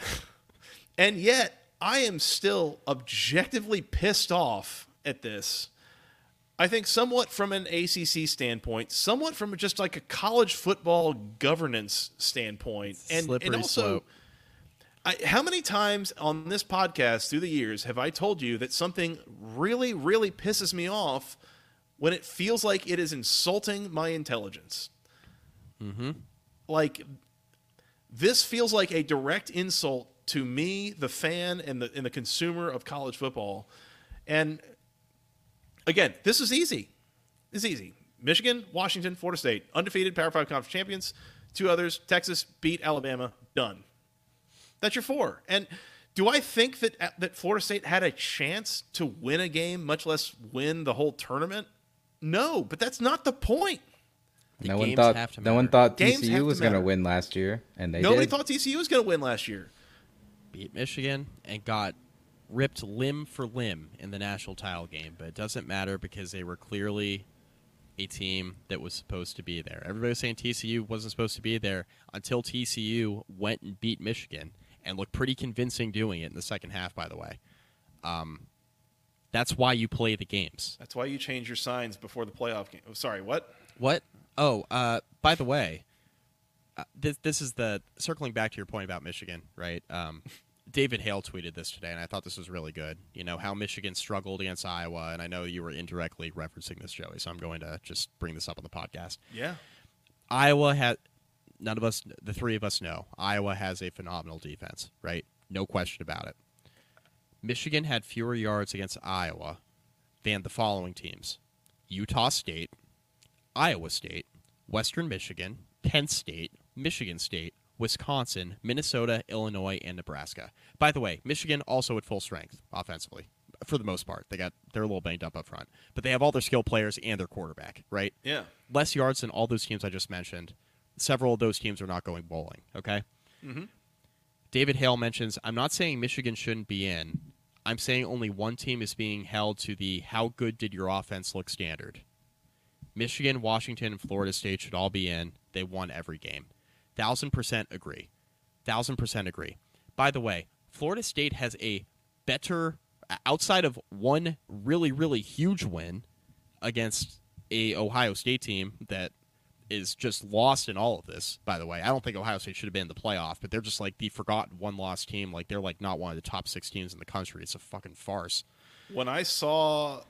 A: And yet, I am still objectively pissed off at this. I think somewhat from an ACC standpoint, somewhat from just like a college football governance standpoint, and also,
B: slope.
A: How many times on this podcast through the years have I told you that something really, really pisses me off when it feels like it is insulting my intelligence?
B: Mm-hmm.
A: Like, this feels like a direct insult to me, the fan, and the consumer of college football. And again, this is easy. It's easy. Michigan, Washington, Florida State, undefeated Power 5 conference champions. 2 others, Texas beat Alabama. Done. That's your 4. And do I think that Florida State had a chance to win a game, much less win the whole tournament? No, but that's not the point.
C: No one thought TCU was going to win last year, and
A: Nobody thought TCU was going to win last year.
B: Beat Michigan and got ripped limb for limb in the national title game, but it doesn't matter because they were clearly a team that was supposed to be there. Everybody was saying TCU wasn't supposed to be there until TCU went and beat Michigan and looked pretty convincing doing it in the second half, by the way. That's why you play the games.
A: That's why you change your signs before the playoff game. Oh, sorry, what?
B: What? Oh, by the way, this is the circling back to your point about Michigan, right? David Hale tweeted this today, and I thought this was really good. You know, how Michigan struggled against Iowa, and I know you were indirectly referencing this, Joey, so I'm going to just bring this up on the podcast.
A: Yeah.
B: Iowa had, none of us, the 3 of us know, Iowa has a phenomenal defense, right? No question about it. Michigan had fewer yards against Iowa than the following teams: Utah State, Iowa State, Western Michigan, Penn State, Michigan State, Wisconsin, Minnesota, Illinois, and Nebraska. By the way, Michigan also at full strength offensively, for the most part. They're a little banged up front, but they have all their skill players and their quarterback, right?
A: Yeah.
B: Less yards than all those teams I just mentioned. Several of those teams are not going bowling, okay?
A: Mm-hmm.
B: David Hale mentions, I'm not saying Michigan shouldn't be in. I'm saying only one team is being held to the how good did your offense look standard. Michigan, Washington, and Florida State should all be in. They won every game. 1,000% agree. 1,000% agree. By the way, Florida State has a better, outside of one really, really huge win against a Ohio State team that is just lost in all of this, by the way. I don't think Ohio State should have been in the playoff, but they're just like the forgotten one-loss team. Like, they're like not one of the top 6 teams in the country. It's a fucking farce.
A: When I saw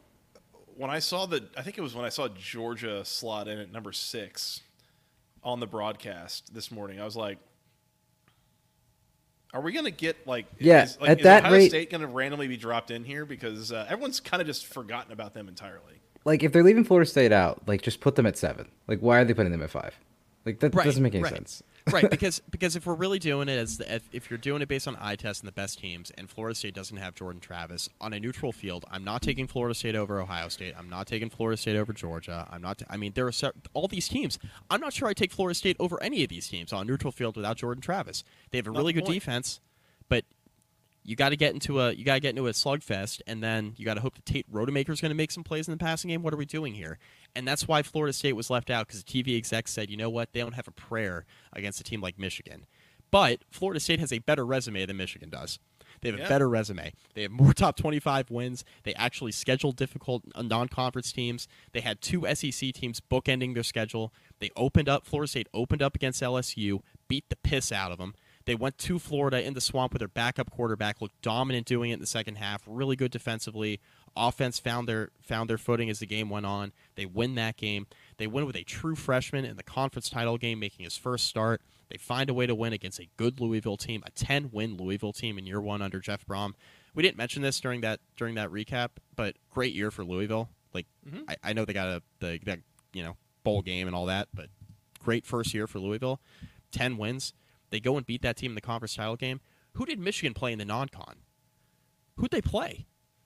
A: I think it was when I saw Georgia slot in at number 6 on the broadcast this morning, I was like, are we going to get is Ohio
C: rate,
A: State going to randomly be dropped in here? Because everyone's kind of just forgotten about them entirely.
C: Like, if they're leaving Florida State out, like, just put them at 7. Like, why are they putting them at 5? Like, that doesn't make any sense.
B: Right, because if we're really doing it if you're doing it based on eye test and the best teams, and Florida State doesn't have Jordan Travis on a neutral field, I'm not taking Florida State over Ohio State. I'm not taking Florida State over Georgia. There are all these teams. I'm not sure I take Florida State over any of these teams on a neutral field without Jordan Travis. They have a really good defense, but you got to get into a slugfest, and then you got to hope that Tate Rodemaker is going to make some plays in the passing game. What are we doing here? And that's why Florida State was left out, because the TV exec said, you know what, they don't have a prayer against a team like Michigan. But Florida State has a better resume than Michigan does. They have a better resume. They have more top 25 wins. They actually scheduled difficult non-conference teams. They had 2 SEC teams bookending their schedule. Florida State opened up against LSU, beat the piss out of them. They went to Florida in the swamp with their backup quarterback, looked dominant doing it in the second half, really good defensively. Offense found their footing as the game went on. They win that game. They win with a true freshman in the conference title game, making his first start. They find a way to win against a good Louisville team, a 10-win Louisville team in year 1 under Jeff Brom. We didn't mention this during that recap, but great year for Louisville. Like, I know they got that bowl game and all that, but great first year for Louisville. 10 wins. They go and beat that team in the conference title game. Who did Michigan play in the non-con? Who'd they play?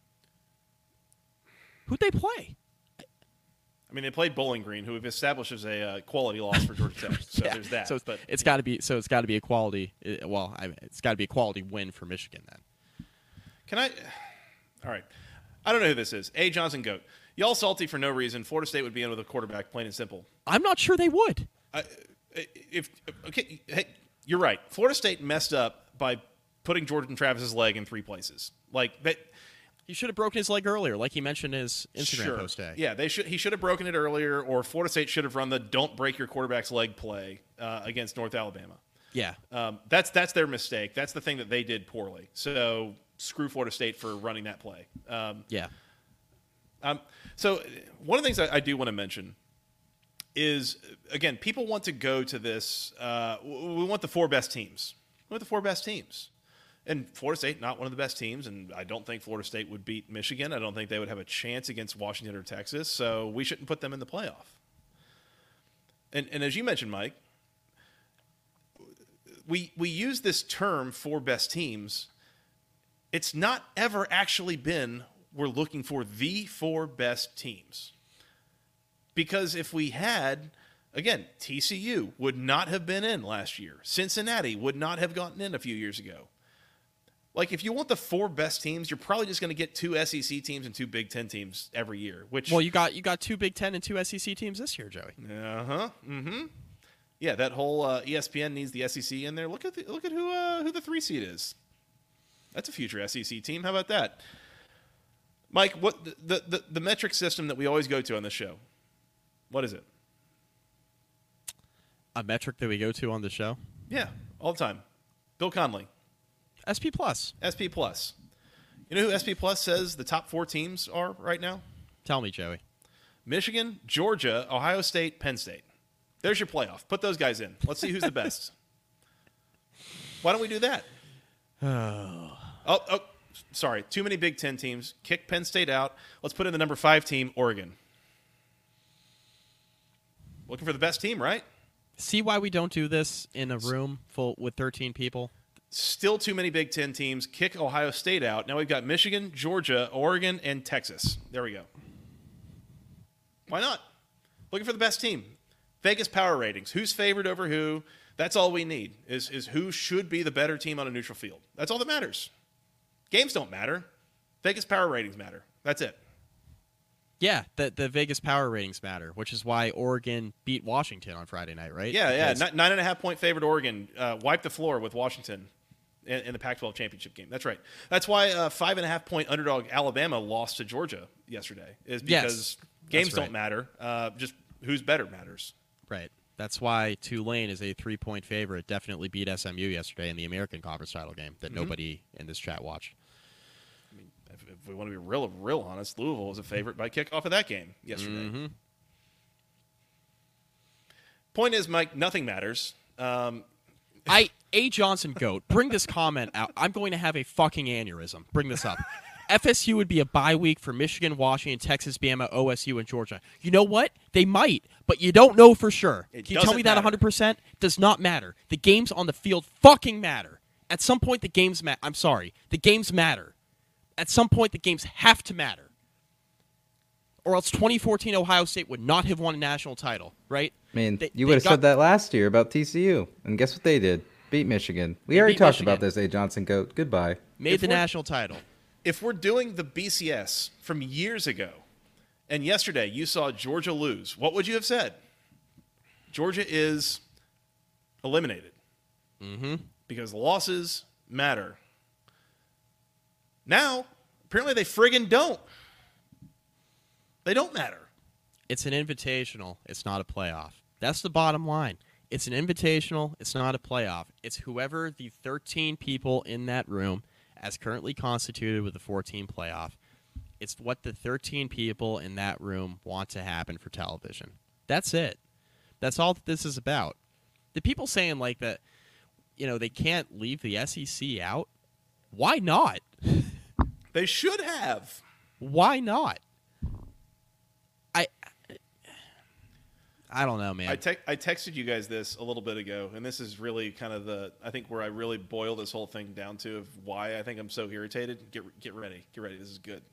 A: I mean, they played Bowling Green, who we've established as a quality loss for Georgia Tech. So there's that.
B: So it's got to be a quality. It's got to be a quality win for Michigan then.
A: All right. I don't know who this is. A. Johnson Goat. Y'all salty for no reason. Florida State would be in with a quarterback, plain and simple.
B: I'm not sure they would.
A: if okay, hey, you're right. Florida State messed up by putting Jordan Travis's leg in 3 places. Like that.
B: He should have broken his leg earlier, like he mentioned in his Instagram post today.
A: Yeah, he should have broken it earlier, or Florida State should have run the "don't break your quarterback's leg" play against North Alabama.
B: Yeah,
A: that's their mistake. That's the thing that they did poorly. So screw Florida State for running that play.
B: yeah.
A: So one of the things I do want to mention is, again, people want to go to this. We want the 4 best teams. We want the 4 best teams. And Florida State, not one of the best teams, and I don't think Florida State would beat Michigan. I don't think they would have a chance against Washington or Texas, so we shouldn't put them in the playoff. And as you mentioned, Mike, we use this term 4 best teams. It's not ever actually been we're looking for the 4 best teams. Because if we had, again, TCU would not have been in last year. Cincinnati would not have gotten in a few years ago. Like, if you want the 4 best teams, you're probably just going to get 2 SEC teams and 2 Big Ten teams every year. Which,
B: well, you got 2 Big Ten and 2 SEC teams this year, Joey.
A: Yeah, that whole ESPN needs the SEC in there. Look at who the 3 seed is. That's a future SEC team. How about that, Mike? What the metric system that we always go to on this show? What is it?
B: A metric that we go to on the show?
A: Yeah, all the time. Bill Conley.
B: SP Plus.
A: SP Plus. You know who SP Plus says the top 4 teams are right now?
B: Tell me, Joey.
A: Michigan, Georgia, Ohio State, Penn State. There's your playoff. Put those guys in. Let's see who's the best. Why don't we do that? Oh, sorry. Too many Big Ten teams. Kick Penn State out. Let's put in the number 5 team, Oregon. Looking for the best team, right?
B: See why we don't do this in a room full with 13 people?
A: Still too many Big Ten teams. Kick Ohio State out. Now we've got Michigan, Georgia, Oregon, and Texas. There we go. Why not? Looking for the best team. Vegas power ratings. Who's favored over who? That's all we need is who should be the better team on a neutral field. That's all that matters. Games don't matter. Vegas power ratings matter. That's it.
B: Yeah, the Vegas power ratings matter, which is why Oregon beat Washington on Friday night, right?
A: Yeah. 9.5-point favored Oregon wiped the floor with Washington in the Pac-12 championship game. That's right. That's why 5.5-point underdog Alabama lost to Georgia yesterday. Is because games don't matter. Just who's better matters.
B: Right. That's why Tulane is a 3-point favorite. Definitely beat SMU yesterday in the American Conference title game that nobody in this chat watched.
A: I mean, if we want to be real honest, Louisville was a favorite by kickoff of that game yesterday. Point is, Mike, nothing matters.
B: A. Johnson Goat, bring this comment out. I'm going to have a fucking aneurysm. Bring this up. FSU would be a bye week for Michigan, Washington, Texas, Bama, OSU, and Georgia. You know what? They might, but you don't know for sure. Can you tell me that 100%? Does not matter. The games on the field fucking matter. At some point, the games matter. I'm sorry. The games matter. At some point, the games have to matter. Or else 2014 Ohio State would not have won a national title, right?
C: I mean, you would have said that last year about TCU. And guess what they did? Beat Michigan. We already talked about this, A. Johnson Goat. Goodbye.
B: Made the national title.
A: If we're doing the BCS from years ago, and yesterday you saw Georgia lose, what would you have said? Georgia is eliminated. Because the losses matter. Now, apparently they friggin' don't. They don't matter.
B: It's an invitational. It's not a playoff. That's the bottom line. It's an invitational. It's not a playoff. It's whoever the 13 people in that room, as currently constituted with the 14 playoff, it's what the 13 people in that room want to happen for television. That's it. That's all that this is about. The people saying like that, you know, they can't leave the SEC out. Why not?
A: They should have.
B: Why not? I don't know, man.
A: I texted you guys this a little bit ago, and this is really kind of I think where I really boil this whole thing down to of why I think I'm so irritated. Get ready. Get ready. This is good.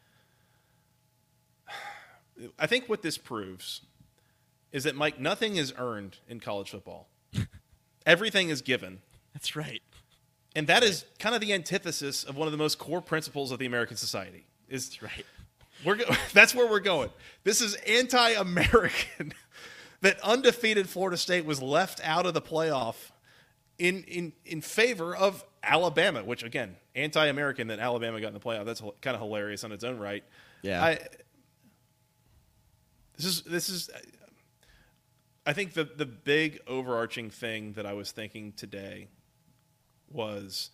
A: I think what this proves is that, Mike, nothing is earned in college football. Everything is given.
B: That's right.
A: And that is kind of the antithesis of one of the most core principles of the American society. That's
B: right.
A: That's where we're going. This is anti-American. that undefeated Florida State was left out of the playoff in favor of Alabama, which, again, anti-American that Alabama got in the playoff. That's kind of hilarious on its own right.
B: Yeah.
A: This is I think the big overarching thing that I was thinking today was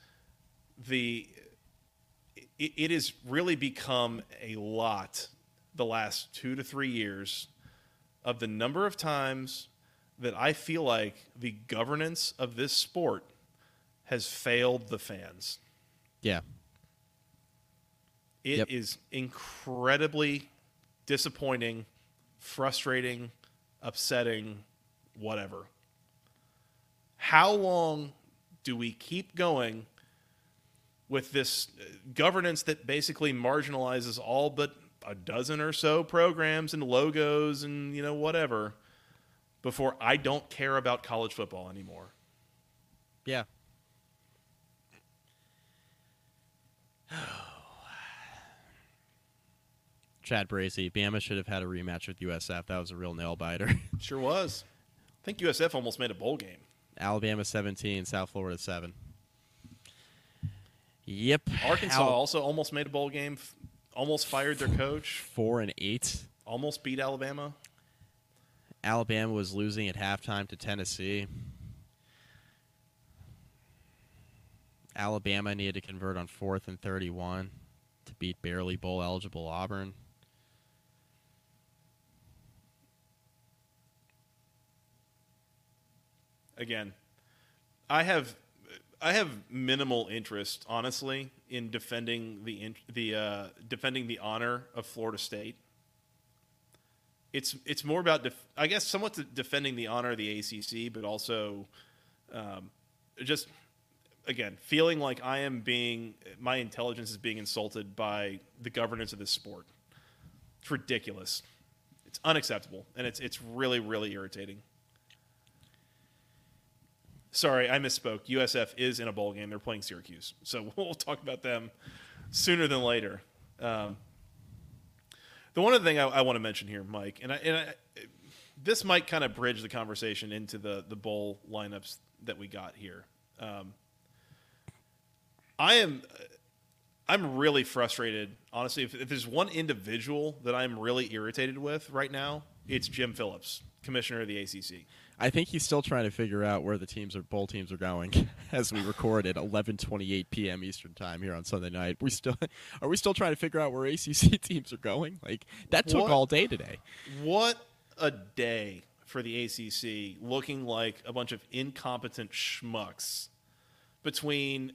A: it has really become a lot the last 2 to 3 years of the number of times that I feel like the governance of this sport has failed the fans.
B: Yeah.
A: It is incredibly disappointing, frustrating, upsetting, whatever. How long do we keep going with this governance that basically marginalizes all but a dozen or so programs and logos and, whatever, before I don't care about college football anymore?
B: Yeah. Chad Bracey, Bama should have had a rematch with USF. That was a real nail-biter.
A: Sure was. I think USF almost made a bowl game.
B: Alabama 17, South Florida 7. Yep.
A: Arkansas also almost made a bowl game, almost fired their coach.
B: 4-8.
A: Almost beat Alabama.
B: Alabama was losing at halftime to Tennessee. Alabama needed to convert on 4th and 31 to beat barely bowl-eligible Auburn.
A: Again, I have minimal interest, honestly, in defending defending the honor of Florida State. It's more about I guess somewhat defending the honor of the ACC, but also just again feeling like my intelligence is being insulted by the governance of this sport. It's ridiculous. It's unacceptable, and it's really, really irritating. Sorry, I misspoke. USF is in a bowl game. They're playing Syracuse. So we'll talk about them sooner than later. The one other thing I want to mention here, Mike, and this might kind of bridge the conversation into the bowl lineups that we got here. I'm really frustrated, honestly. If there's one individual that I'm really irritated with right now, it's Jim Phillips, commissioner of the ACC.
B: I think he's still trying to figure out where the bowl teams are going as we record at 11:28 p.m. Eastern time here on Sunday night. Are we still trying to figure out where ACC teams are going? Like that took all day today.
A: What a day for the ACC, looking like a bunch of incompetent schmucks between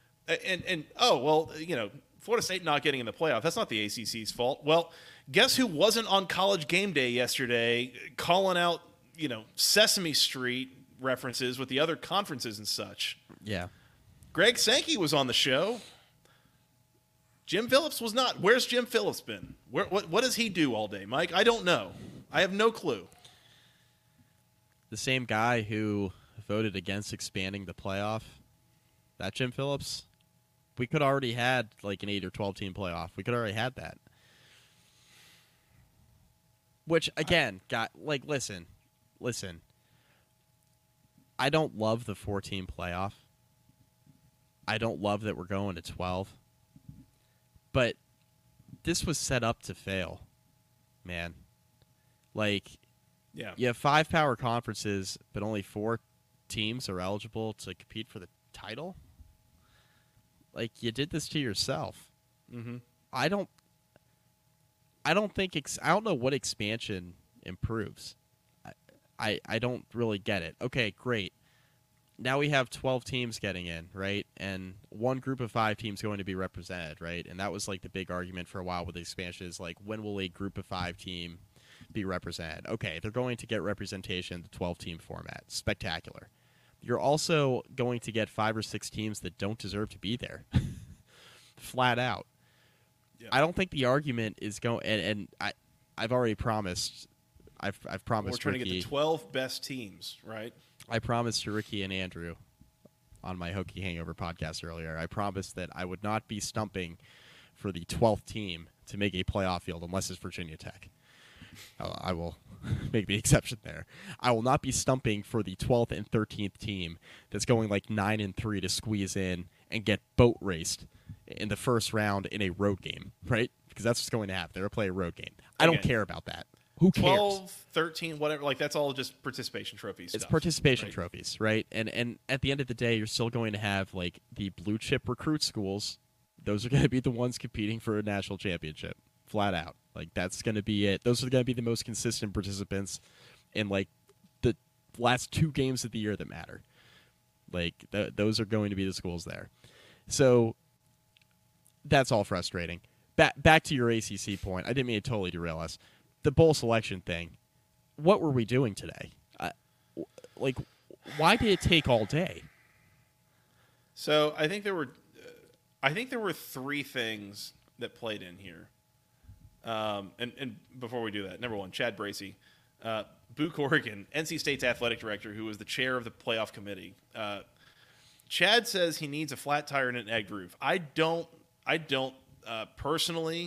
A: Florida State not getting in the playoff. That's not the ACC's fault. Well, guess who wasn't on College Game Day yesterday calling out Sesame Street references with the other conferences and such?
B: Yeah.
A: Greg Sankey was on the show. Jim Phillips was not. Where's Jim Phillips been? What does he do all day, Mike? I don't know. I have no clue.
B: The same guy who voted against expanding the playoff, that Jim Phillips, we could already had like an 8 or 12 team playoff. We could already had that. Which again, listen. I don't love the 4-team playoff. I don't love that we're going to 12. But this was set up to fail, man. Like,
A: yeah,
B: you have 5 power conferences, but only 4 teams are eligible to compete for the title. Like, you did this to yourself.
A: Mm-hmm.
B: I don't know what expansion improves. I don't really get it. Okay, great. Now we have 12 teams getting in, right? And one group of 5 teams going to be represented, right? And that was like the big argument for a while with the expansion is like, when will a group of 5 team be represented? Okay, they're going to get representation in the 12-team format. Spectacular. You're also going to get 5 or 6 teams that don't deserve to be there. Flat out.
A: Yeah.
B: I don't think the argument is going, and I've already promised. I've promised.
A: We're trying
B: Ricky,
A: to get the 12 best teams, right?
B: I promised to Ricky and Andrew on my Hokie Hangover podcast earlier. I promised that I would not be stumping for the 12th team to make a playoff field unless it's Virginia Tech. I will make the exception there. I will not be stumping for the 12th and 13th team that's going like 9-3 to squeeze in and get boat raced in the first round in a road game, right? Because that's what's going to happen. They're going to play a road game. I don't care about that. Who cares?
A: 12, 13, whatever. Like, that's all just participation trophies.
B: It's participation trophies, right? And at the end of the day, you're still going to have like the blue chip recruit schools. Those are going to be the ones competing for a national championship, flat out. Like, that's going to be it. Those are going to be the most consistent participants in like the last 2 games of the year that matter. Like, those are going to be the schools there. So that's all frustrating. Back to your ACC point. I didn't mean to totally derail us. The bowl selection thing. What were we doing today? Like, why did it take all day?
A: So I think there were 3 things that played in here. And before we do that, number 1, Chad Bracey, Boo Corrigan, NC State's athletic director, who was the chair of the playoff committee. Chad says he needs a flat tire and an egged roof. I don't personally.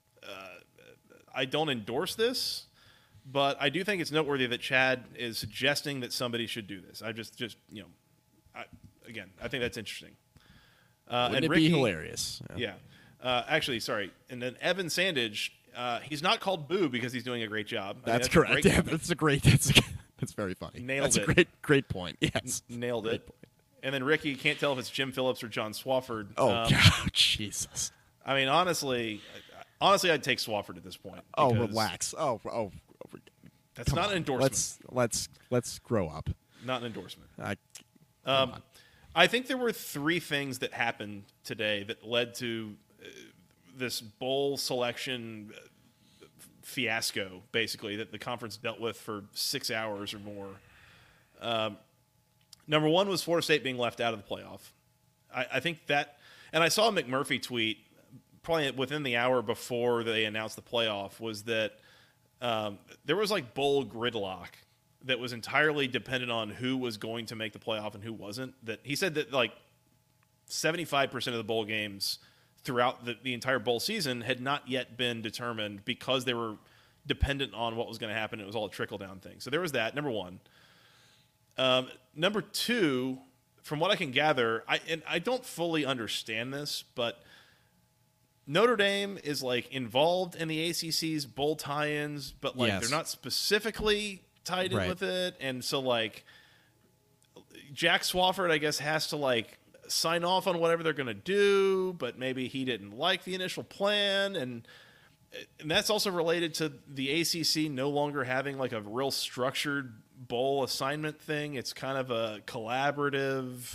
A: I don't endorse this, but I do think it's noteworthy that Chad is suggesting that somebody should do this. I just I think that's interesting.
B: Wouldn't
A: and
B: it
A: Ricky,
B: be hilarious?
A: Yeah. Actually, sorry. And then Evan Sandage, he's not called Boo because he's doing a great job.
B: That's correct. That's very funny.
A: Nailed
B: it. Great point. Yes.
A: Nailed it. Point. And then Ricky, can't tell if it's Jim Phillips or John Swafford.
B: Oh, God, Jesus.
A: I mean, honestly, I'd take Swafford at this point.
B: Oh, relax.
A: That's not an endorsement.
B: Let's grow up.
A: Not an endorsement. I think there were 3 things that happened today that led to this bowl selection fiasco, basically, that the conference dealt with for 6 hours or more. Number 1 was Florida State being left out of the playoff. I think that, and I saw a McMurphy tweet probably within the hour before they announced the playoff, was that there was like bowl gridlock that was entirely dependent on who was going to make the playoff and who wasn't. That he said that like 75% of the bowl games throughout the entire bowl season had not yet been determined because they were dependent on what was going to happen. It was all a trickle-down thing. So there was that, number 1. Number 2, from what I can gather, I don't fully understand this, but Notre Dame is like involved in the ACC's bowl tie-ins, but like they're not specifically tied in with it. And so like Jack Swafford, I guess, has to like sign off on whatever they're going to do, but maybe he didn't like the initial plan. And that's also related to the ACC no longer having like a real structured bowl assignment thing. It's kind of a collaborative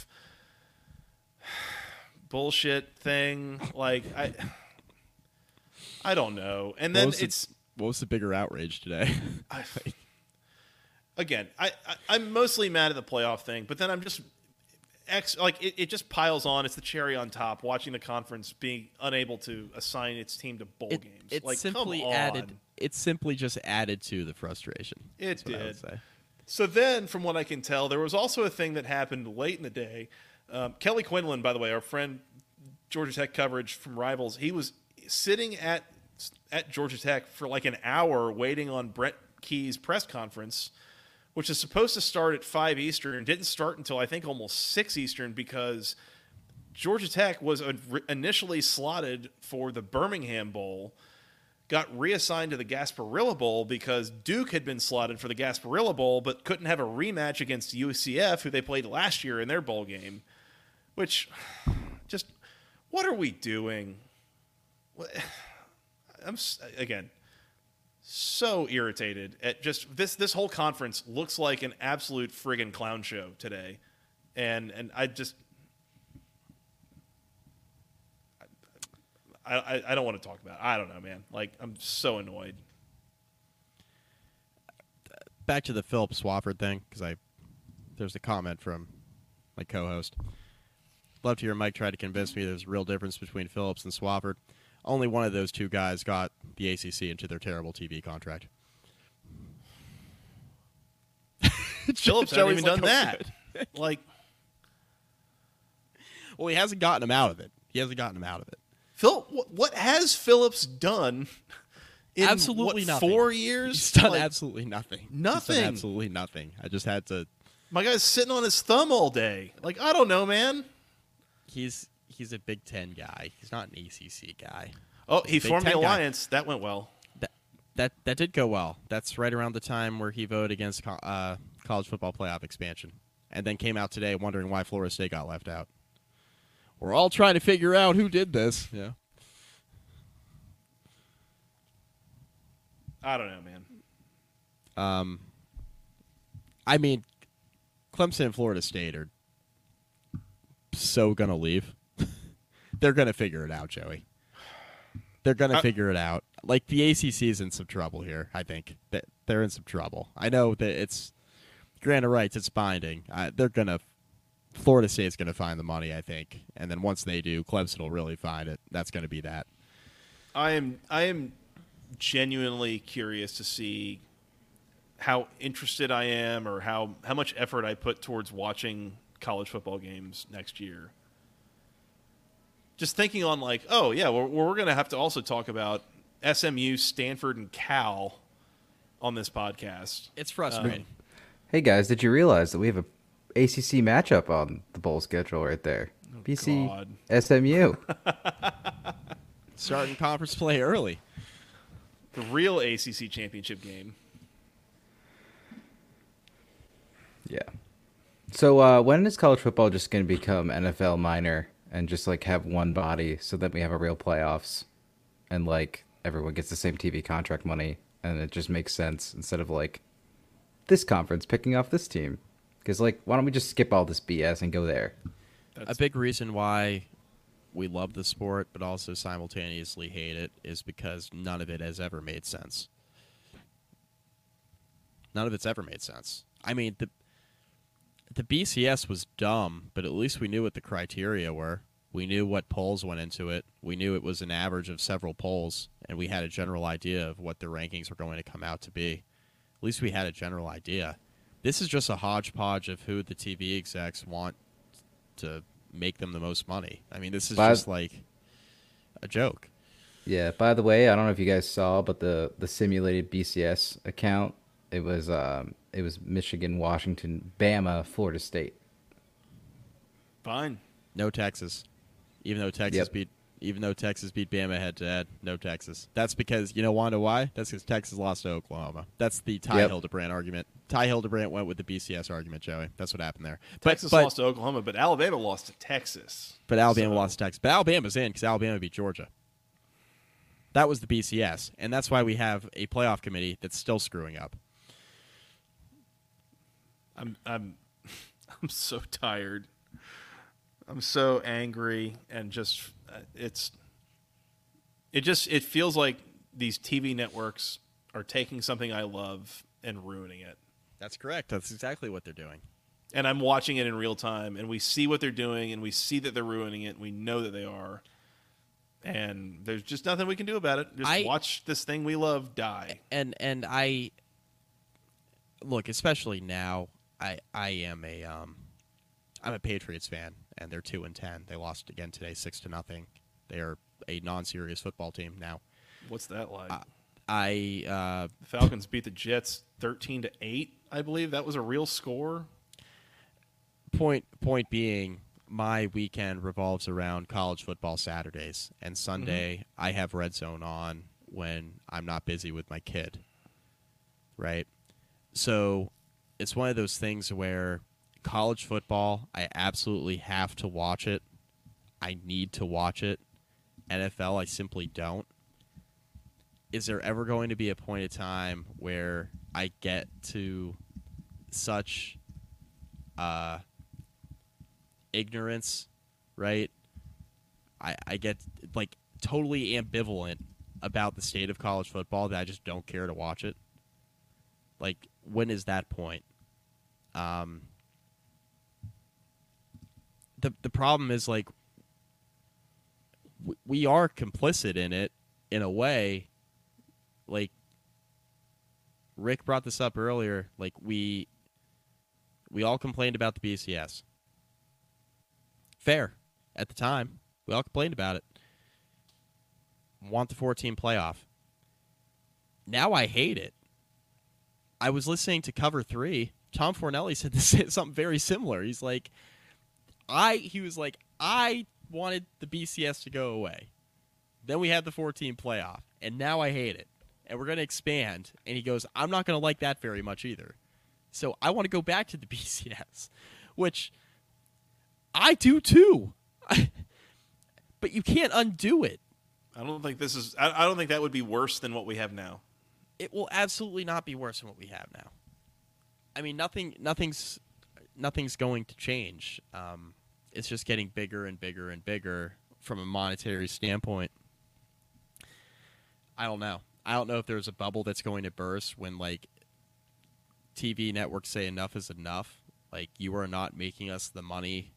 A: bullshit thing. Like, I don't know. And then
B: what was the bigger outrage today?
A: I'm mostly mad at the playoff thing, but then I'm just it just piles on. It's the cherry on top. Watching the conference being unable to assign its team to bowl games.
B: It simply just added to the frustration.
A: It did. So then, from what I can tell, there was also a thing that happened late in the day. Kelly Quinlan, by the way, our friend, Georgia Tech coverage from Rivals, he was sitting at Georgia Tech for like an hour waiting on Brett Key's press conference, which is supposed to start at 5 Eastern, didn't start until I think almost 6 Eastern because Georgia Tech was initially slotted for the Birmingham Bowl, got reassigned to the Gasparilla Bowl because Duke had been slotted for the Gasparilla Bowl but couldn't have a rematch against UCF, who they played last year in their bowl game, which just, what are we doing? I'm, again, so irritated at just this whole conference looks like an absolute friggin' clown show today. And I just I don't want to talk about it. I don't know, man. Like, I'm so annoyed.
B: Back to the Philip Swafford thing, because there's a comment from my co-host. Love to hear Mike try to convince me there's a real difference between Phillips and Swafford. Only one of those two guys got the ACC into their terrible TV contract.
A: Phillips hasn't even done that. Like,
B: well, he hasn't gotten him out of it.
A: Phil, what has Phillips done in
B: absolutely nothing.
A: 4 years?
B: He's done absolutely nothing.
A: Nothing.
B: He's done absolutely nothing. I just had to.
A: My guy's sitting on his thumb all day. Like, I don't know, man.
B: He's a Big Ten guy. He's not an ACC guy.
A: Oh, he formed the
B: Ten guy.
A: alliance. That went well.
B: That did go well. That's right around the time where he voted against college football playoff expansion, and then came out today wondering why Florida State got left out. We're all trying to figure out who did this. Yeah.
A: I don't know, man.
B: I mean, Clemson and Florida State are so going to leave. They're going to figure it out, Joey. They're going to figure it out. Like, the ACC is in some trouble here, I think. They're in some trouble. I know that it's granted rights, it's binding. Florida State's going to find the money, I think. And then once they do, Clemson will really find it. That's going to be that.
A: I am genuinely curious to see how interested I am or how much effort I put towards watching college football games next year. Just thinking on like, oh, yeah, we're going to have to also talk about SMU, Stanford, and Cal on this podcast.
B: It's frustrating.
C: Hey, guys, did you realize that we have a ACC matchup on the bowl schedule right there? BC,
A: God.
C: SMU.
B: Starting conference play early.
A: The real ACC championship game.
C: Yeah. So when is college football just going to become NFL minor and just like have one body so that we have a real playoffs and like everyone gets the same TV contract money and it just makes sense instead of like this conference picking off this team? Because like, why don't we just skip all this BS and go there?
B: A big reason why we love the sport but also simultaneously hate it is because none of it has ever made sense. None of it's ever made sense. I mean, the BCS was dumb, but at least we knew what the criteria were. We knew what polls went into it. We knew it was an average of several polls, and we had a general idea of what the rankings were going to come out to be. At least we had a general idea. This is just a hodgepodge of who the TV execs want to make them the most money. I mean, this is just like a joke.
C: Yeah, by the way, I don't know if you guys saw, but the simulated BCS account, it was Michigan, Washington, Bama, Florida State.
A: Fine.
B: No Texas. Even though Texas beat Bama head to head, no Texas. That's because, you know why? That's because Texas lost to Oklahoma. That's the Ty Hildebrand argument. Ty Hildebrand went with the BCS argument, Joey. That's what happened there.
A: Texas lost to Oklahoma, but Alabama lost to Texas.
B: But Alabama lost to Texas. But Alabama's in because Alabama beat Georgia. That was the BCS, and that's why we have a playoff committee that's still screwing up.
A: I'm so tired. I'm so angry, and just it feels like these TV networks are taking something I love and ruining it.
B: That's correct. That's exactly what they're doing.
A: And I'm watching it in real time, and we see what they're doing, and we see that they're ruining it, and we know that they are. And there's just nothing we can do about it. Just watch this thing we love die.
B: And I look, especially now, I'm a Patriots fan, and they're 2-10. They lost again today, 6-0. They are a non-serious football team now.
A: What's that like?
B: The
A: Falcons beat the Jets 13-8. I believe that was a real score.
B: Point being, my weekend revolves around college football Saturdays, and Sunday I have Red Zone on when I'm not busy with my kid. Right? So it's one of those things where college football, I absolutely have to watch it. I need to watch it. NFL, I simply don't. Is there ever going to be a point in time where I get to such ignorance, right? I get like totally ambivalent about the state of college football that I just don't care to watch it. Like, when is that point? The problem is, like, we are complicit in it in a way. Like, Rick brought this up earlier. Like, we all complained about the BCS. Fair. At the time, we all complained about it. Want the 14 playoff. Now I hate it. I was listening to Cover 3. Tom Fornelli said something very similar. He's like, I wanted the BCS to go away. Then we had the 14 playoff, and now I hate it. And we're going to expand. And he goes, I'm not going to like that very much either. So I want to go back to the BCS, which I do too. But you can't undo it.
A: I don't think that would be worse than what we have now.
B: It will absolutely not be worse than what we have now. I mean, nothing's going to change. It's just getting bigger and bigger and bigger from a monetary standpoint. I don't know. I don't know if there's a bubble that's going to burst when, like, TV networks say enough is enough. Like, you are not making us the money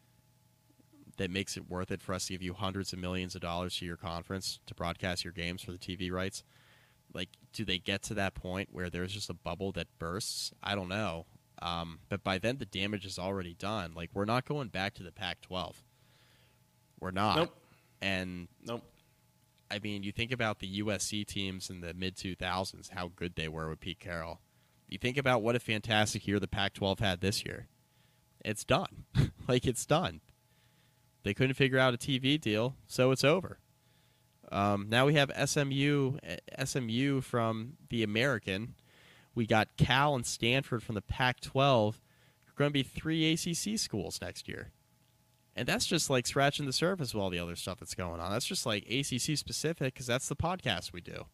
B: that makes it worth it for us to give you hundreds of millions of dollars to your conference to broadcast your games for the TV rights. Like, do they get to that point where there's just a bubble that bursts? I don't know. But by then, the damage is already done. Like, we're not going back to the Pac-12. We're not.
A: Nope.
B: And
A: nope.
B: I mean, you think about the USC teams in the mid-2000s, how good they were with Pete Carroll. You think about what a fantastic year the Pac-12 had this year. It's done. Like, it's done. They couldn't figure out a TV deal, so it's over. Now we have SMU from the American. We got Cal and Stanford from the Pac-12. There are going to be 3 ACC schools next year. And that's just like scratching the surface of all the other stuff that's going on. That's just like ACC specific because that's the podcast we do.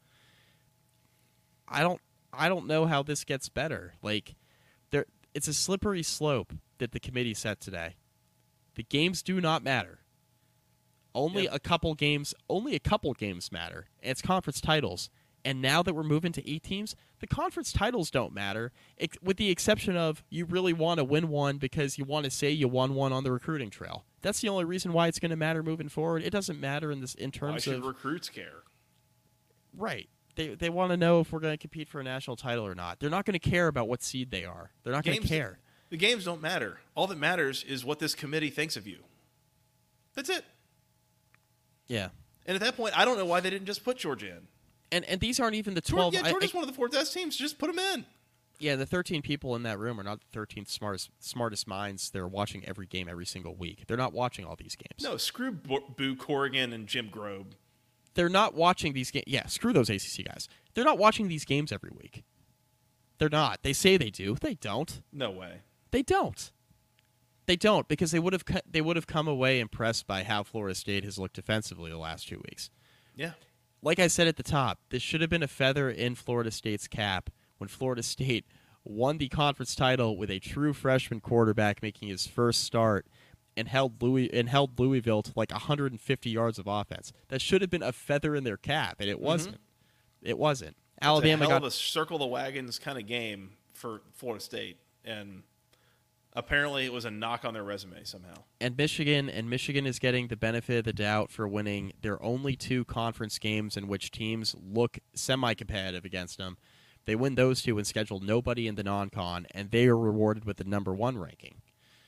B: I don't know how this gets better. Like, it's a slippery slope that the committee set today. The games do not matter. Only a couple games matter. And it's conference titles. And now that we're moving to 8 teams, the conference titles don't matter, with the exception of you really want to win one because you want to say you won one on the recruiting trail. That's the only reason why it's going to matter moving forward. It doesn't matter in terms of...
A: Why should recruits care?
B: Right. They want to know if we're going to compete for a national title or not. They're not going to care about what seed they are. They're not going to care.
A: The games don't matter. All that matters is what this committee thinks of you. That's it.
B: Yeah.
A: And at that point, I don't know why they didn't just put Georgia in.
B: And these aren't even the 12.
A: Yeah, Georgia's one of the 4 best teams. Just put them in.
B: Yeah, the 13 people in that room are not the 13 smartest minds. They're watching every game every single week. They're not watching all these games.
A: No, screw Boo Corrigan and Jim Grobe.
B: They're not watching these games. Yeah, screw those ACC guys. They're not watching these games every week. They're not. They say they do. They don't.
A: No way.
B: They don't. They don't, because they would have come away impressed by how Florida State has looked defensively the last 2 weeks.
A: Yeah.
B: Like I said at the top, this should have been a feather in Florida State's cap when Florida State won the conference title with a true freshman quarterback making his first start and held Louisville to like 150 yards of offense. That should have been a feather in their cap, and it wasn't. It wasn't. Alabama
A: it's a hell
B: got
A: of a circle the wagons kind of game for Florida State, and apparently it was a knock on their resume somehow.
B: And Michigan is getting the benefit of the doubt for winning their only 2 conference games in which teams look semi-competitive against them. They win those 2 and schedule nobody in the non-con, and they are rewarded with the number 1 ranking.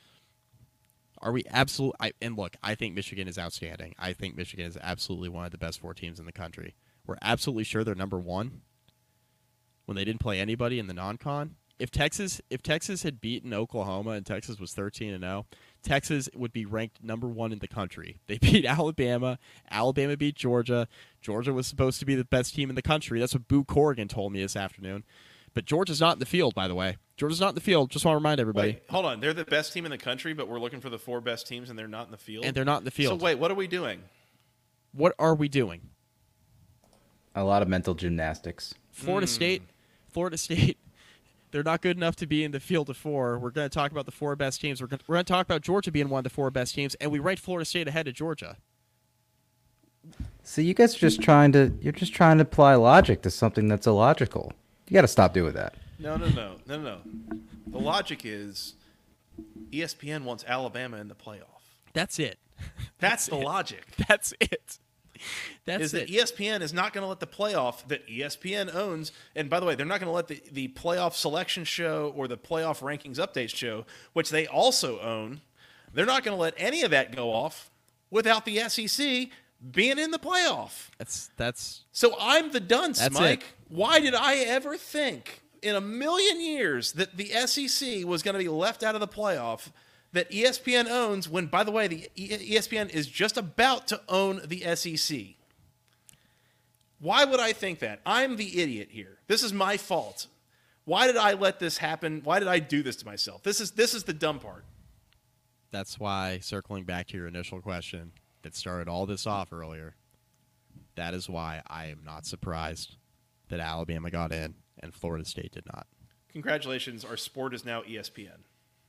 B: Are we absolutely... And look, I think Michigan is outstanding. I think Michigan is absolutely one of the best 4 teams in the country. We're absolutely sure they're number 1 when they didn't play anybody in the non-con. If Texas had beaten Oklahoma and Texas was 13-0, Texas would be ranked number 1 in the country. They beat Alabama. Alabama beat Georgia. Georgia was supposed to be the best team in the country. That's what Boo Corrigan told me this afternoon. But Georgia's not in the field, by the way. Georgia's not in the field. Just want to remind everybody.
A: Wait, hold on. They're the best team in the country, but we're looking for the 4 best teams, and they're not in the field?
B: And they're not in the field.
A: So wait, what are we doing?
B: What are we doing?
C: A lot of mental gymnastics.
B: Florida State, they're not good enough to be in the field of 4. We're going to talk about the 4 best teams. We're going to talk about Georgia being one of the 4 best teams, and we rank Florida State ahead of Georgia.
C: So you guys are just trying to apply logic to something that's illogical. You got to stop doing that.
A: No. The logic is ESPN wants Alabama in the playoff.
B: That's it.
A: That's the logic.
B: That's it.
A: That ESPN is not going to let the playoff that ESPN owns, and by the way, they're not going to let the playoff selection show or the playoff rankings updates show, which they also own, they're not going to let any of that go off without the SEC being in the playoff.
B: That's
A: So I'm the dunce,
B: That's
A: Mike.
B: it.
A: Why did I ever think in a million years that the SEC was going to be left out of the playoff that ESPN owns when, by the way, the ESPN is just about to own the SEC? Why would I think that? I'm the idiot here. This is my fault. Why did I let this happen? Why did I do this to myself? This is the dumb part.
B: That's why, circling back to your initial question that started all this off earlier, that is why I am not surprised that Alabama got in and Florida State did not.
A: Congratulations, our sport is now ESPN.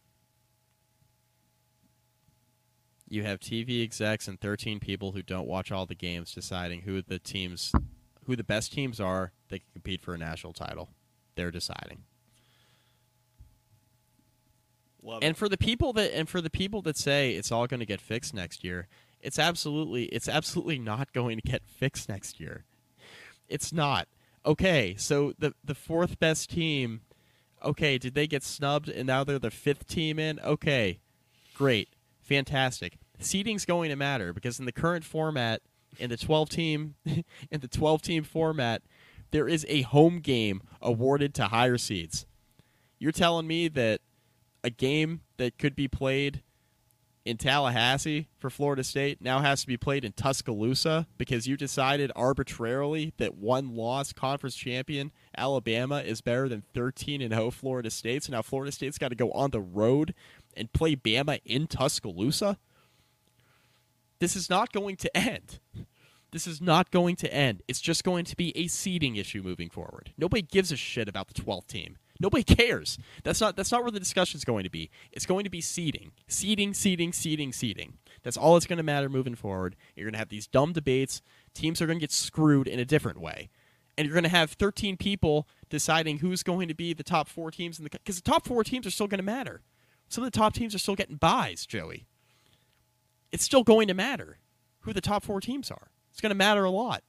B: You have TV execs and 13 people who don't watch all the games deciding who the best teams are that can compete for a national title. They're deciding.
A: Love
B: And
A: it.
B: for the people that say it's all going to get fixed next year, it's absolutely not going to get fixed next year. It's not. Okay, so the fourth best team, okay, did they get snubbed and now they're the fifth team in? Okay, great, fantastic. Seeding's going to matter because in the current format, in the 12-team format, there is a home game awarded to higher seeds. You're telling me that a game that could be played in Tallahassee for Florida State now has to be played in Tuscaloosa because you decided arbitrarily that one-loss conference champion Alabama is better than 13-0 Florida State. So now Florida State's got to go on the road and play Bama in Tuscaloosa? This is not going to end. This is not going to end. It's just going to be a seeding issue moving forward. Nobody gives a shit about the 12th team. Nobody cares. That's not where the discussion's going to be. It's going to be seeding. Seeding. That's all that's going to matter moving forward. You're going to have these dumb debates. Teams are going to get screwed in a different way. And you're going to have 13 people deciding who's going to be the top four teams because the top four teams are still going to matter. Some of the top teams are still getting buys, Joey. It's still going to matter who the top four teams are. It's going to matter a lot.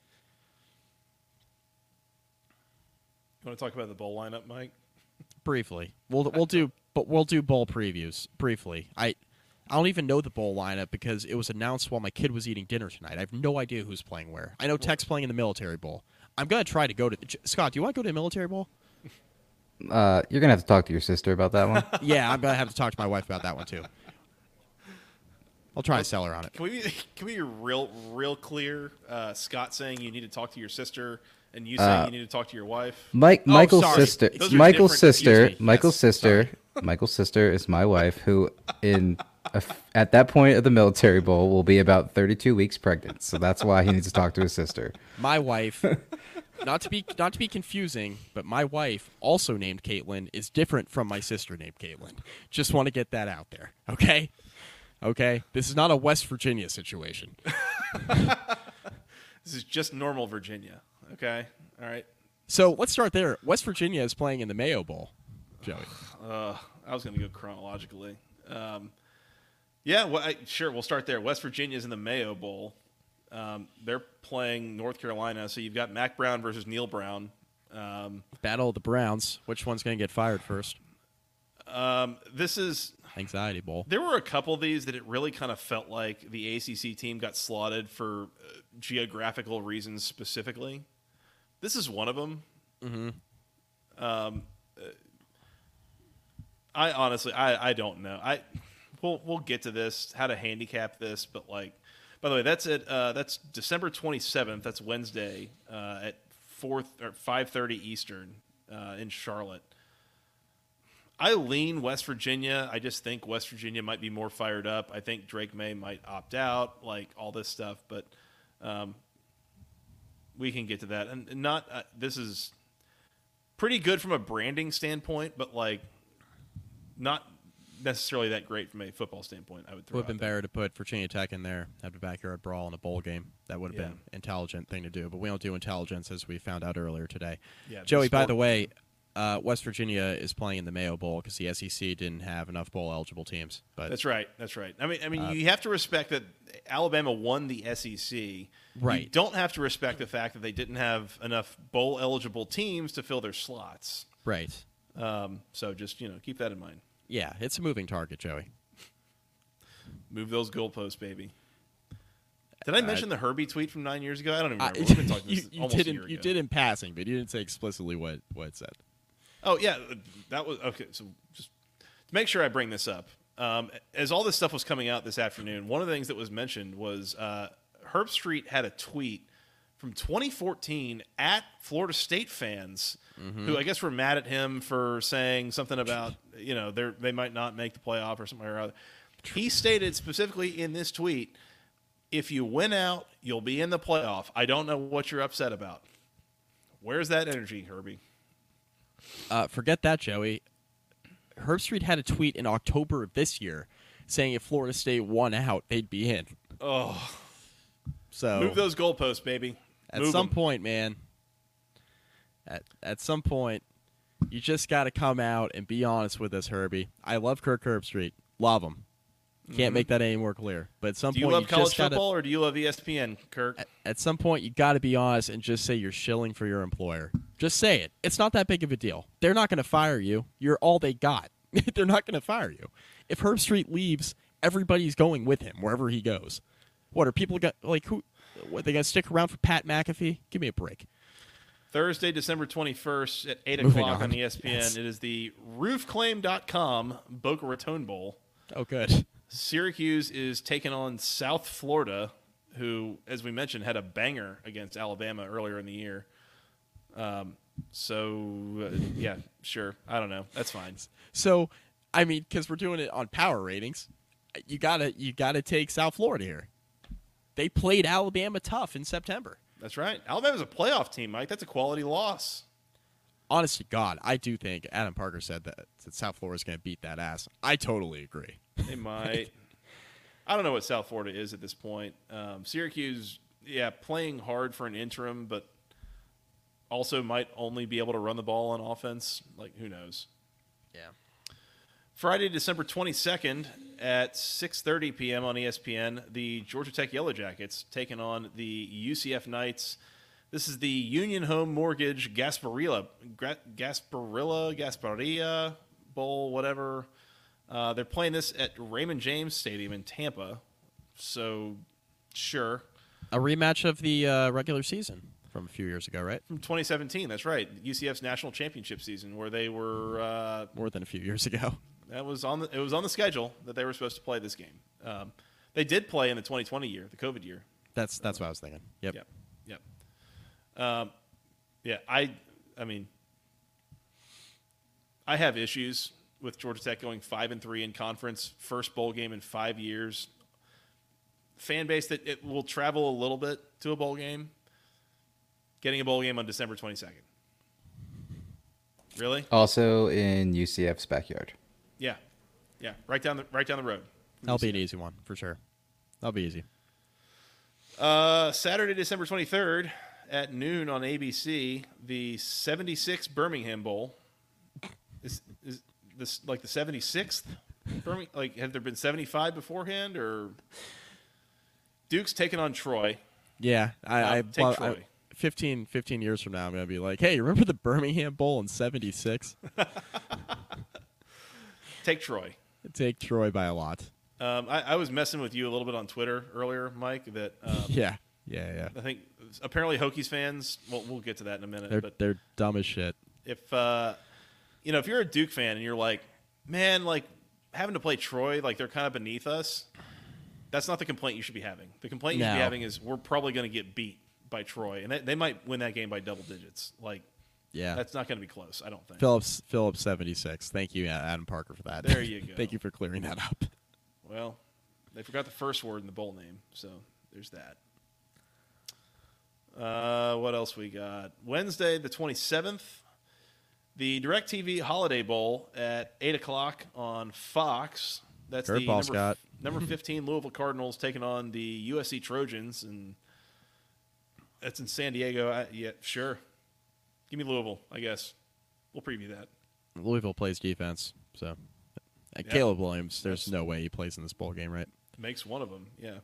A: You want to talk about the bowl lineup, Mike?
B: Briefly, we'll do bowl previews briefly. I don't even know the bowl lineup because it was announced while my kid was eating dinner tonight. I have no idea who's playing where. I know Tech's playing in the military bowl. I'm gonna try to go to Scott. Do you want to go to the military bowl?
C: You're gonna have to talk to your sister about that one.
B: Yeah, I'm gonna have to talk to my wife about that one too. I'll try to sell her on it.
A: Can we be real clear? Scott saying you need to talk to your sister, and you saying you need to talk to your wife.
C: Michael's
B: sorry.
C: sister.
A: Those are
C: Michael's
A: different.
C: sister.
A: Excuse me.
C: Michael's
A: Yes,
C: sister. Michael's sister is my wife, who at that point of the military bowl will be about 32 weeks pregnant. So that's why he needs to talk to his sister.
B: My wife, not to be confusing, but my wife, also named Caitlin, is different from my sister named Caitlin. Just want to get that out there, okay? Okay? This is not a West Virginia situation.
A: This is just normal Virginia. Okay, all right.
B: So let's start there. West Virginia is playing in the Mayo Bowl, Joey.
A: I was going to go chronologically. Yeah, well, sure. We'll start there. West Virginia's in the Mayo Bowl. They're playing North Carolina, so you've got Mac Brown versus Neil Brown.
B: Battle of the Browns. Which one's going to get fired first?
A: This is
B: Anxiety Bowl.
A: There were a couple of these that it really kind of felt like the ACC team got slotted for geographical reasons specifically. This is one of them. Mm-hmm. I honestly, I don't know. We'll get to this, how to handicap this, but like, by the way, that's December 27th. That's Wednesday at 5:30 Eastern in Charlotte. I lean West Virginia. I just think West Virginia might be more fired up. I think Drake May might opt out, like all this stuff. But we can get to that. And not this is pretty good from a branding standpoint, but like not necessarily that great from a football standpoint. I would throw.
B: Would have been
A: out there.
B: better to put Virginia Tech in there, have a backyard brawl in a bowl game. That would have been an intelligent thing to do. But we don't do intelligence, as we found out earlier today.
A: Yeah,
B: Joey, by
A: sport-
B: the way, West Virginia is playing in the Mayo Bowl because the SEC didn't have enough bowl eligible teams. But
A: That's right. That's right. I mean, you have to respect that Alabama won the SEC.
B: Right.
A: You don't have to respect the fact that they didn't have enough bowl eligible teams to fill their slots.
B: right,
A: So just keep that in mind.
B: yeah, it's a moving target, Joey.
A: Move those goalposts, baby. Did I mention the Herbie tweet from 9 years ago? I don't even remember. We've been talking this almost a year ago.
B: You did in passing, but you didn't say explicitly what it said.
A: Oh, yeah. That was okay. So just to make sure I bring this up, as all this stuff was coming out this afternoon, one of the things that was mentioned was Herb Street had a tweet from 2014 at Florida State fans who I guess were mad at him for saying something about, they might not make the playoff or something or other. He stated specifically in this tweet, if you win out, you'll be in the playoff. I don't know what you're upset about. Where's that energy, Herbie?
B: Forget that, Joey. Herb Street had a tweet in October of this year saying if Florida State won out, they'd be in.
A: Oh.
B: So
A: move those goalposts, baby.
B: At some point, man. At some point, you just got to come out and be honest with us, Herbie. I love Kirk Herbstreit. Love him. Can't make that any more clear. But at some
A: point,
B: you
A: love college football or do you love ESPN, Kirk?
B: At some point, you got to be honest and just say you're shilling for your employer. Just say it. It's not that big of a deal. They're not going to fire you. You're all they got. They're not going to fire you. If Herbstreit leaves, everybody's going with him wherever he goes. What are people who? What, they going to stick around for Pat McAfee? Give me a break.
A: Thursday, December 21st at 8
B: Moving
A: o'clock on
B: on.
A: ESPN.
B: Yes.
A: It is the roofclaim.com Boca Raton Bowl.
B: Oh, good.
A: Syracuse is taking on South Florida, who, as we mentioned, had a banger against Alabama earlier in the year. Yeah, sure. I don't know. That's fine.
B: So, I mean, because we're doing it on power ratings, you gotta take South Florida here. They played Alabama tough in September.
A: That's right. Alabama's a playoff team, Mike. That's a quality loss.
B: Honest to God, I do think Adam Parker said that South Florida's going to beat that ass. I totally agree.
A: They might. I don't know what South Florida is at this point. Syracuse, playing hard for an interim, but also might only be able to run the ball on offense. Like, who knows?
B: Yeah.
A: Friday, December 22nd at 6:30 p.m. on ESPN, the Georgia Tech Yellow Jackets taking on the UCF Knights. This is the Union Home Mortgage Gasparilla Bowl, whatever. They're playing this at Raymond James Stadium in Tampa. So, sure.
B: A rematch of the regular season from a few years ago, right?
A: From 2017, that's right. UCF's national championship season, where they were
B: more than a few years ago.
A: It was on the schedule that they were supposed to play this game. They did play in the 2020 year, the COVID year.
B: That's what I was thinking. Yep.
A: I mean, I have issues with Georgia Tech going 5-3 in conference, first bowl game in 5 years. Fan base that it will travel a little bit to a bowl game. Getting a bowl game on December 22nd. Really?
C: Also in UCF's backyard.
A: Yeah. Right down the road.
B: That'll be an easy one for sure. That'll be easy.
A: Saturday, December 23rd at noon on ABC, the 76 Birmingham Bowl. Is this like the 76th? Like, have there been 75 beforehand, or Duke's taking on Troy?
B: Yeah, I
A: take Troy.
B: 15 years from now, I'm going to be like, hey, remember the Birmingham Bowl in 76?
A: Take Troy.
B: Take Troy by a lot.
A: I was messing with you a little bit on Twitter earlier, Mike, that
B: Yeah.
A: I think apparently Hokies fans, well, we'll get to that in a minute.
B: They're dumb as shit.
A: If if you're a Duke fan and you're like, man, like having to play Troy, like they're kind of beneath us, that's not the complaint you should be having. The complaint you should be having is we're probably going to get beat by Troy, and they might win that game by double digits. Like,
B: yeah,
A: that's not going to be close, I don't think.
B: Phillips 76. Thank you, Adam Parker, for that.
A: There you go.
B: Thank you for clearing that up.
A: Well, they forgot the first word in the bowl name, so there's that. What else we got? Wednesday, the 27th, the DirecTV Holiday Bowl at 8 o'clock on Fox. That's the number 15 Louisville Cardinals taking on the USC Trojans, and that's in San Diego. Yeah, sure. Give me Louisville, I guess. We'll preview that.
B: Louisville plays defense, so. And Caleb Williams, there's no way he plays in this bowl game, right?
A: Makes one of them, yeah.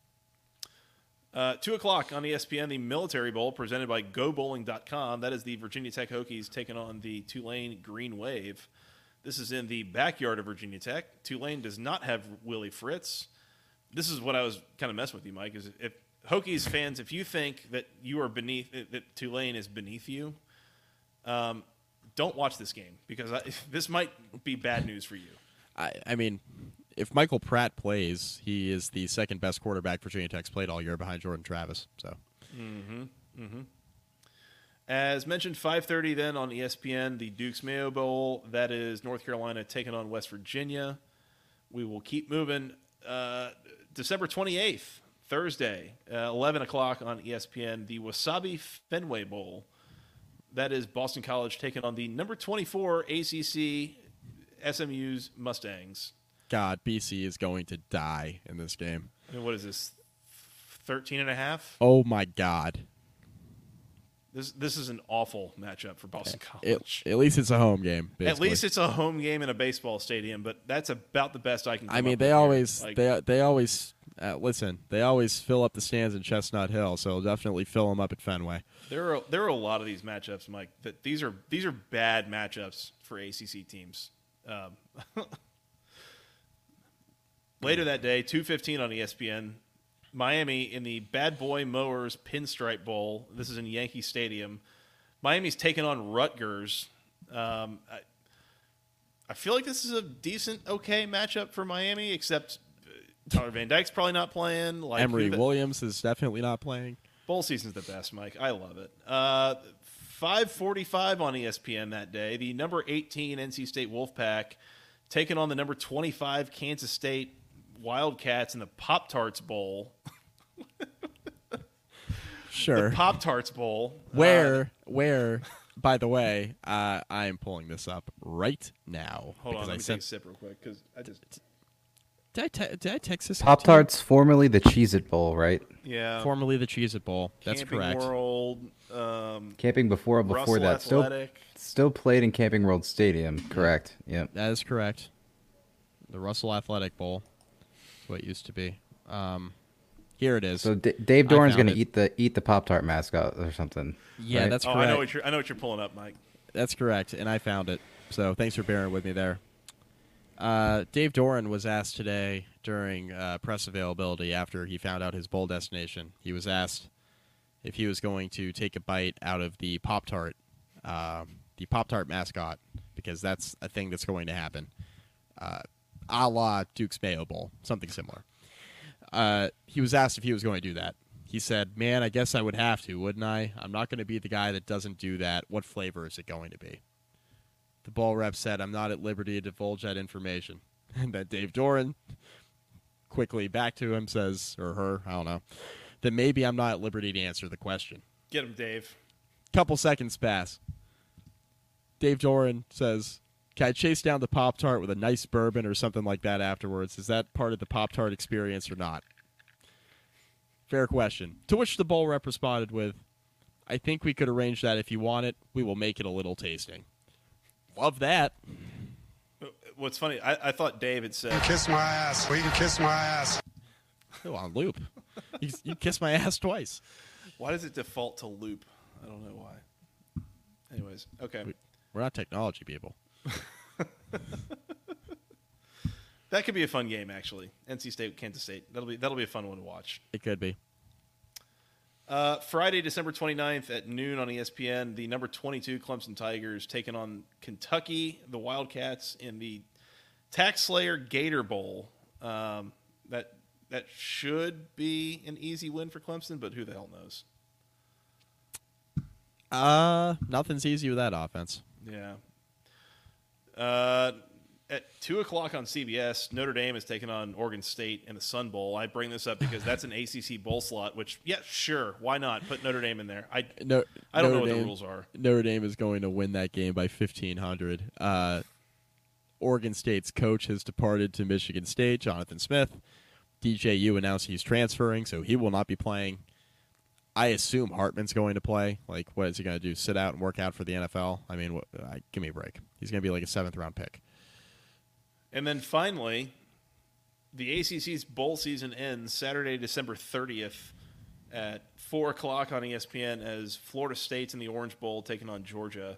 A: 2 o'clock on ESPN, the Military Bowl presented by GoBowling.com. That is the Virginia Tech Hokies taking on the Tulane Green Wave. This is in the backyard of Virginia Tech. Tulane does not have Willie Fritz. This is what I was kind of messing with you, Mike, is Hokies fans, if you think that you are that Tulane is beneath you, don't watch this game because this might be bad news for you.
B: I mean, if Michael Pratt plays, he is the second best quarterback Virginia Tech's played all year behind Jordan Travis. So,
A: As mentioned, 5:30 then on ESPN, the Duke's Mayo Bowl. That is North Carolina taking on West Virginia. We will keep moving. December 28th, Thursday, 11 o'clock on ESPN, the Wasabi Fenway Bowl. That is Boston College taking on the number 24 ACC SMU's Mustangs.
B: God, BC is going to die in this game.
A: I mean, what is this, 13 and a half?
B: Oh, my God.
A: This is an awful matchup for Boston College.
B: At least it's a home game. Basically.
A: At least it's a home game in a baseball stadium, but that's about the best I can.
B: I mean, they always listen. They always fill up the stands in Chestnut Hill, so they'll definitely fill them up at Fenway.
A: There are a lot of these matchups, Mike. That these are bad matchups for ACC teams. Later that day, 2:15 on ESPN. Miami in the Bad Boy Mowers Pinstripe Bowl. This is in Yankee Stadium. Miami's taking on Rutgers. I feel like this is a decent, okay matchup for Miami, except Tyler Van Dyke's probably not playing. Like
B: Emory Williams is definitely not playing.
A: Bowl season's the best, Mike. I love it. 5:45 on ESPN that day. The number 18 NC State Wolfpack taking on the number 25 Kansas State Wildcats in the Pop-Tarts Bowl.
B: Sure.
A: The Pop-Tarts Bowl.
B: Where, by the way, I am pulling this up right now.
A: Hold on, let me take a sip real quick because I just...
B: Did I text this?
C: Pop-Tarts, formerly the Cheez-It Bowl, right?
A: Yeah.
B: Formerly the Cheez-It Bowl. That's
A: Camping
B: correct.
A: World.
C: Camping before
A: Russell
C: that.
A: Athletic.
C: Still played in Camping World Stadium, correct. Yep.
B: That is correct. The Russell Athletic Bowl. That's what it used to be. Here it is.
C: So Dave Doran's going
B: found
C: to eat the Pop-Tart mascot or something.
B: Yeah,
C: right?
B: that's
A: Oh,
B: correct.
A: I know what you're pulling up, Mike.
B: That's correct, and I found it. So thanks for bearing with me there. Dave Doran was asked today during press availability after he found out his bowl destination. He was asked if he was going to take a bite out of the Pop-Tart mascot, because that's a thing that's going to happen, a la Duke's Mayo Bowl, something similar. He was asked if he was going to do that. He said, "Man, I guess I would have to, wouldn't I? I'm not going to be the guy that doesn't do that. What flavor is it going to be?" The bowl rep said, "I'm not at liberty to divulge that information." And then Dave Doran, quickly back to him, says, or her, I don't know, that maybe I'm not at liberty to answer the question.
A: Get him, Dave.
B: Couple seconds pass. Dave Doran says, "Can I chase down the Pop-Tart with a nice bourbon or something like that afterwards? Is that part of the Pop-Tart experience or not?" Fair question. To which the bowl rep responded with, "I think we could arrange that if you want it. We will make it a little tasting." Love that.
A: What's funny, I thought Dave had said...
E: Kiss my ass. We can kiss my ass.
B: Oh, on loop. You kissed my ass twice.
A: Why does it default to loop? I don't know why. Anyways, okay.
B: We're not technology people.
A: That could be a fun game, actually. NC State, Kansas State. That'll be a fun one to watch.
B: It could be.
A: Friday, December 29th at noon on ESPN, the number 22 Clemson Tigers taking on Kentucky, the Wildcats, in the Tax Slayer Gator Bowl. That should be an easy win for Clemson, but who the hell knows?
B: Nothing's easy with that offense.
A: Yeah. At 2 o'clock on CBS, Notre Dame is taking on Oregon State in the Sun Bowl. I bring this up because that's an ACC bowl slot, which, yeah, sure, why not? Put Notre Dame in there. I don't know what the rules are.
B: Notre Dame is going to win that game by 1,500. Oregon State's coach has departed to Michigan State, Jonathan Smith. DJU announced he's transferring, so he will not be playing. I assume Hartman's going to play. Like, what is he going to do, sit out and work out for the NFL? I mean, give me a break. He's going to be like a 7th-round pick.
A: And then finally, the ACC's bowl season ends Saturday, December 30th at 4 o'clock on ESPN as Florida State's in the Orange Bowl taking on Georgia.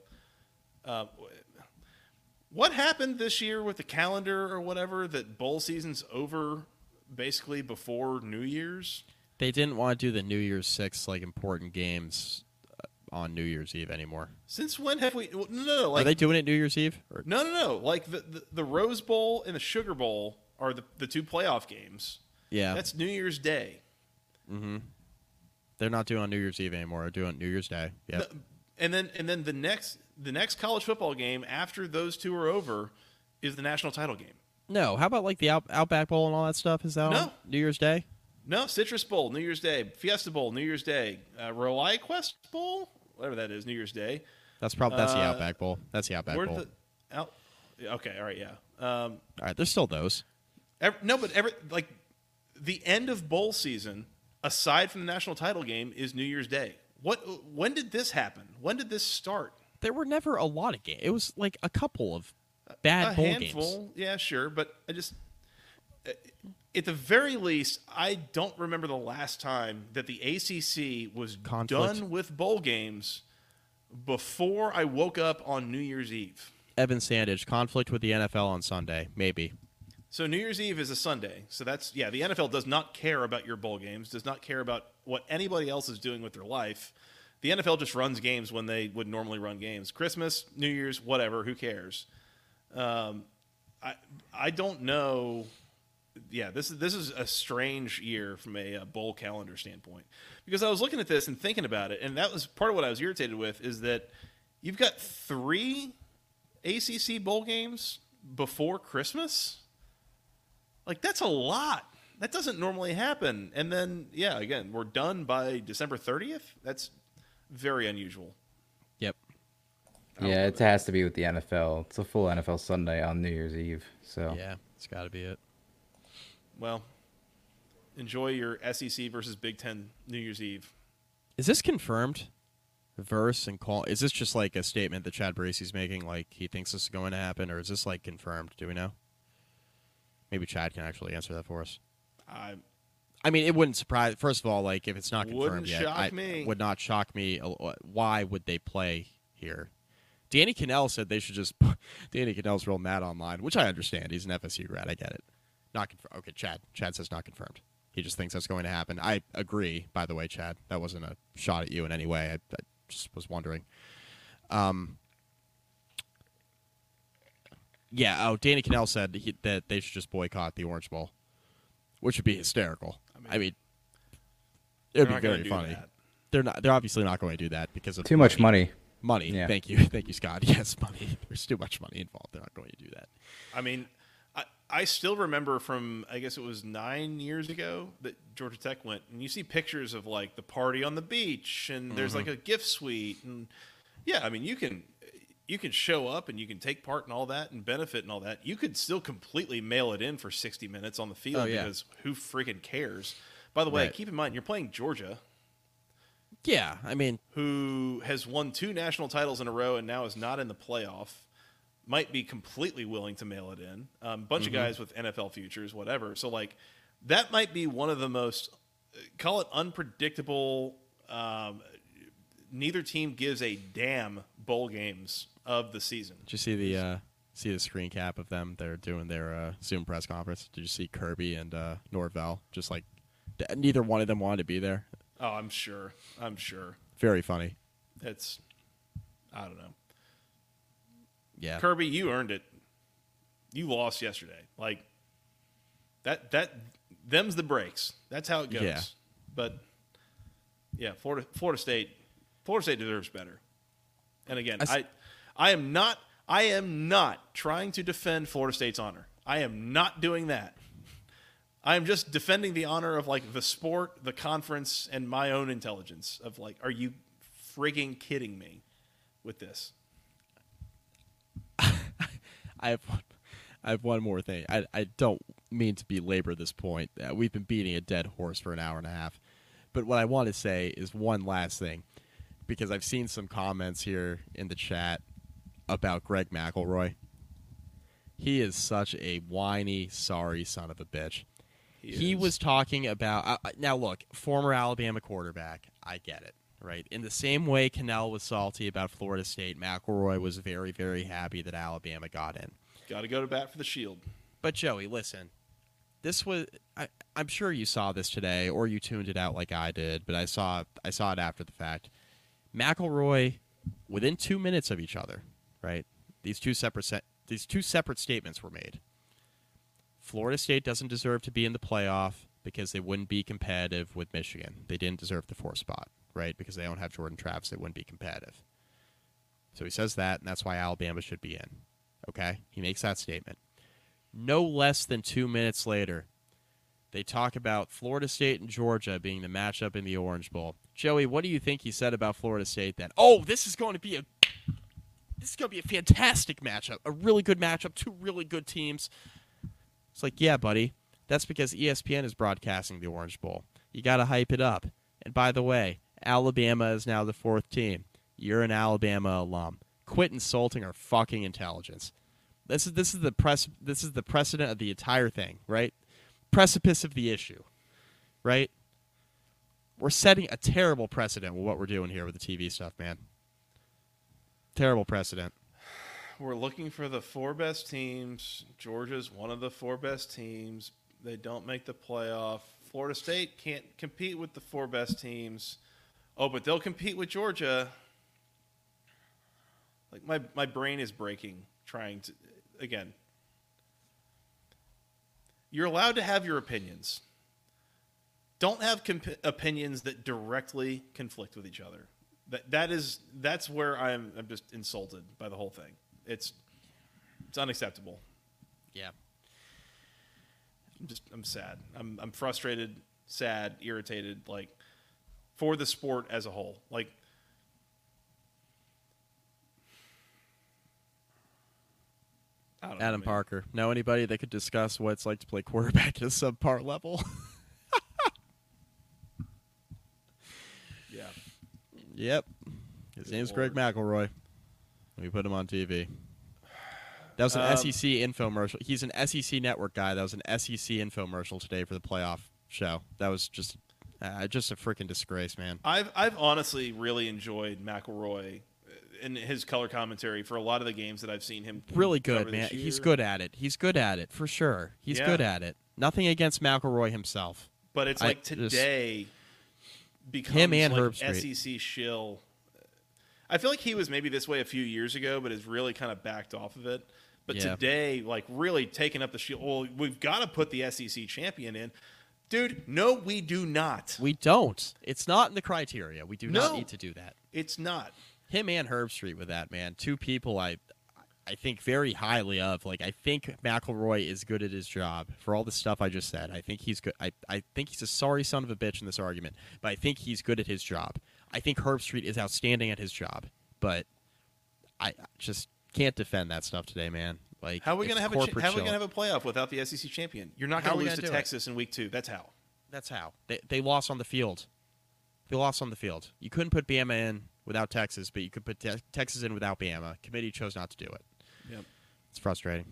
A: What happened this year with the calendar or whatever that bowl season's over basically before New Year's?
B: They didn't want to do the New Year's Six important games on New Year's Eve anymore.
A: Since when have we? No, like
B: Are they doing it New Year's Eve? Or?
A: no. Like the Rose Bowl and the Sugar Bowl are the two playoff games.
B: Yeah,
A: That's New Year's Day.
B: they're not doing on New Year's Eve anymore. They're doing New Year's Day. Yeah,
A: And then the next college football game after those two are over is the national title game.
B: no. How about the Outback Bowl and all that stuff? Is that
A: No.
B: on New Year's Day?
A: No, Citrus Bowl, New Year's Day. Fiesta Bowl, New Year's Day. ReliaQuest Bowl, whatever that is, New Year's Day.
B: That's the Outback Bowl. That's the Outback Bowl.
A: Okay, all right, yeah.
B: All right, there's still those.
A: Like the end of bowl season, aside from the national title game, is New Year's Day. When did this happen? When did this start?
B: There were never a lot of games. It was like a couple of bad bowl
A: handful,
B: games.
A: yeah, sure, but I just at the very least, I don't remember the last time that the ACC was
B: Conflict.
A: done with bowl games before I woke up on New Year's Eve.
B: Evan Sandage, conflict with the NFL on Sunday, maybe.
A: So New Year's Eve is a Sunday. So the NFL does not care about your bowl games, does not care about what anybody else is doing with their life. The NFL just runs games when they would normally run games. Christmas, New Year's, whatever, who cares? I don't know. Yeah, this is a strange year from a bowl calendar standpoint, because I was looking at this and thinking about it, and that was part of what I was irritated with, is that you've got 3 ACC bowl games before Christmas. Like, that's a lot. That doesn't normally happen. And then, yeah, again, we're done by December 30th. That's very unusual.
B: Yep.
C: Yeah, it has to be with the NFL. It's a full NFL Sunday on New Year's Eve. So
B: Yeah, it's got to be it.
A: Well, enjoy your SEC versus Big Ten New Year's Eve.
B: Is this confirmed? Verse and call. Is this just like a statement that Chad Bracey's making, like he thinks this is going to happen, or is this like confirmed? Do we know? Maybe Chad can actually answer that for us. I mean, it wouldn't surprise. First of all, like if it's not confirmed yet, would not shock me. Why would they play here? Danny Kanell said they should just. Danny Kanell's real mad online, which I understand. He's an FSU grad. I get it. Not confirmed. Okay, Chad. Chad says not confirmed. He just thinks that's going to happen. I agree. By the way, Chad, that wasn't a shot at you in any way. I just was wondering. Yeah. Oh, Danny Kanell said that they should just boycott the Orange Bowl, which would be hysterical. I mean it would be very funny. They're not. They're obviously not going to do that because of
C: too much money.
B: Money.
C: Yeah.
B: Thank you, Scott. Yes, money. There's too much money involved. They're not going to do that.
A: I mean, I still remember from, I guess it was 9 years ago that Georgia Tech went, and you see pictures of like the party on the beach, and there's like a gift suite, and yeah, I mean you can show up and you can take part in all that and benefit and all that. You could still completely mail it in for 60 minutes on the field because who freaking cares? By the way, keep in mind you're playing Georgia.
B: Yeah, I mean,
A: who has won 2 national titles in a row and now is not in the playoff, might be completely willing to mail it in. Bunch of guys with NFL futures, whatever. So, like, that might be one of the most, call it unpredictable, neither team gives a damn bowl games of the season.
B: did you see the screen cap of them? They're doing their Zoom press conference. Did you see Kirby and Norvell? Just like neither one of them wanted to be there.
A: Oh, I'm sure.
B: Very funny.
A: It's, I don't know.
B: Yeah.
A: Kirby, you earned it. You lost yesterday. Like, them's the breaks. That's how it goes.
B: Yeah.
A: But, yeah, Florida State deserves better. And again, I am not trying to defend Florida State's honor. I am not doing that. I am just defending the honor of, like, the sport, the conference, and my own intelligence of, like, are you frigging kidding me with this?
B: I have one more thing. I don't mean to belabor this point. We've been beating a dead horse for an hour and a half. But what I want to say is one last thing, because I've seen some comments here in the chat about Greg McElroy. He is such a whiny, sorry son of a bitch. He was talking about now look, former Alabama quarterback. I get it, right? In the same way Kanell was salty about Florida State, McElroy was very, very happy that Alabama got in.
A: Got to go to bat for the Shield.
B: But Joey, listen, this was I'm sure you saw this today, or you tuned it out like I did, but I saw it after the fact. McElroy, within 2 minutes of each other, right? These two separate statements were made. Florida State doesn't deserve to be in the playoff because they wouldn't be competitive with Michigan. They didn't deserve the 4th spot, right? Because they don't have Jordan Travis, they wouldn't be competitive. So he says that, and that's why Alabama should be in. Okay? He makes that statement. No less than 2 minutes later, they talk about Florida State and Georgia being the matchup in the Orange Bowl. Joey, what do you think he said about Florida State then? Oh, this is going to be a fantastic matchup, a really good matchup, 2 really good teams. It's like, yeah, buddy, that's because ESPN is broadcasting the Orange Bowl. You got to hype it up. And by the way, Alabama is now the 4th team. You're an Alabama alum. Quit insulting our fucking intelligence. This is the precedent of the entire thing, right? Precipice of the issue, right? We're setting a terrible precedent with what we're doing here with the TV stuff, man. Terrible precedent.
A: We're looking for the 4 best teams. Georgia's one of the 4 best teams. They don't make the playoff. Florida State can't compete with the 4 best teams. Oh, but they'll compete with Georgia. Like my brain is breaking trying to, again. You're allowed to have your opinions. Don't have opinions that directly conflict with each other. That's where I'm just insulted by the whole thing. It's unacceptable.
B: Yeah.
A: I'm sad. I'm frustrated, sad, irritated, like, for the sport as a whole. Like, I don't know,
B: Adam
A: man.
B: Parker. Know anybody that could discuss what it's like to play quarterback at a subpar level?
A: Yeah.
B: Yep. His
A: Good
B: name's
A: Lord.
B: Greg McElroy. We put him on TV. That was an SEC infomercial. He's an SEC network guy. That was an SEC infomercial today for the playoff show. That was just a freaking disgrace, man.
A: I've honestly really enjoyed McElroy in his color commentary for a lot of the games that I've seen him.
B: Really good,
A: cover
B: man.
A: this year.
B: He's good at it. He's good at it, for sure. He's
A: Yeah.
B: good at it. Nothing against McElroy himself.
A: But it's like today becomes
B: him and
A: like
B: Herbstreit.
A: SEC shill. I feel like he was maybe this way a few years ago, but has really kind of backed off of it. But
B: Yeah.
A: today, like, really taking up the shield. Well, we've got to put the SEC champion in. Dude, no, we do not.
B: We don't. It's not in the criteria. We do not
A: No.
B: need to do that.
A: It's not.
B: Him and Herbstreit with that, man. 2 people I think very highly of. Like, I think McElroy is good at his job for all the stuff I just said. I think he's good. I think he's a sorry son of a bitch in this argument, but I think he's good at his job. I think Herbstreit is outstanding at his job, but I just can't defend that stuff today, man. Like,
A: How are we
B: it's
A: going to have
B: corporate
A: how are we
B: shit.
A: going to have a playoff without the SEC champion? You're not
B: How
A: going
B: are we
A: to lose
B: gonna
A: to
B: do it?
A: Texas in week 2. That's how.
B: That's how. They lost on the field. They lost on the field. You couldn't put Bama in without Texas, but you could put Texas in without Bama. Committee chose not to do it.
A: Yep.
B: It's frustrating.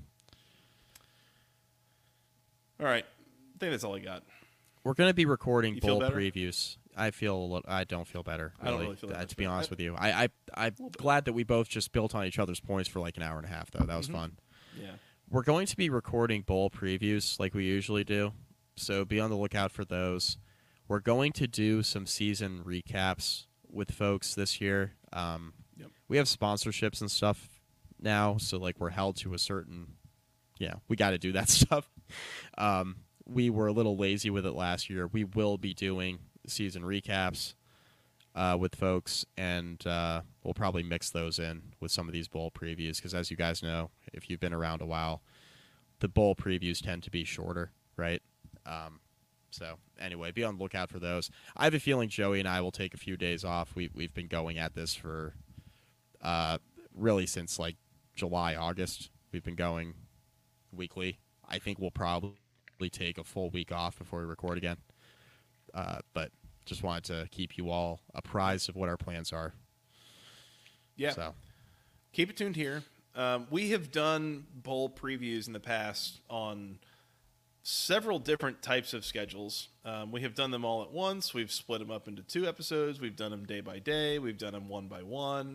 A: All right. I think that's all I got.
B: We're going to be recording
A: You feel
B: bowl
A: better?
B: previews. I don't feel better.
A: I don't really feel that
B: to
A: much
B: be
A: better.
B: honest with you. I'm glad that we both just built on each other's points for like an hour and a half, though. That was fun.
A: Yeah.
B: We're going to be recording bowl previews like we usually do, so be on the lookout for those. We're going to do some season recaps with folks this year. We have sponsorships and stuff now, so like we're held to a certain, we got to do that stuff. We were a little lazy with it last year. We will be doing season recaps with folks, and we'll probably mix those in with some of these bowl previews because, as you guys know, if you've been around a while, the bowl previews tend to be shorter, right? So anyway, be on the lookout for those. I have a feeling Joey and I will take a few days off. We've been going at this for really since like July, August. We've been going weekly. I think we'll probably take a full week off before we record again. But just wanted to keep you all apprised of what our plans are.
A: Yeah.
B: So
A: Keep it tuned here. We have done bowl previews in the past on several different types of schedules. We have done them all at once. We've split them up into 2 episodes. We've done them day by day. We've done them one by one.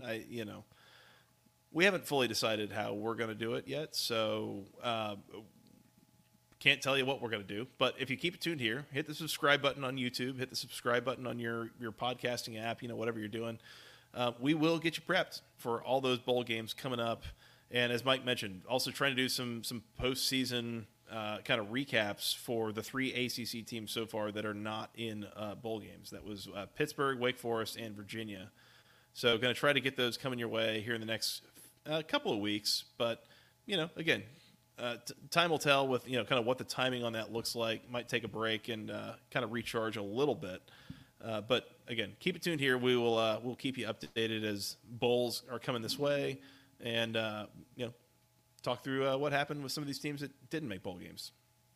A: We haven't fully decided how we're going to do it yet. So can't tell you what we're going to do. But if you keep it tuned here, hit the subscribe button on YouTube, hit the subscribe button on your podcasting app, whatever you're doing. We will get you prepped for all those bowl games coming up. And as Mike mentioned, also trying to do some postseason kind of recaps for the 3 ACC teams so far that are not in bowl games. That was Pittsburgh, Wake Forest, and Virginia. So going to try to get those coming your way here in the next couple of weeks. But, again, time will tell with, kind of what the timing on that looks like. Might take a break and kind of recharge a little bit. But, again, keep it tuned here. We'll keep you updated as bowls are coming this way. And, talk through what happened with some of these teams that didn't make bowl games.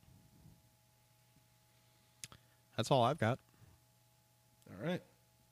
B: That's all I've got.
A: All right.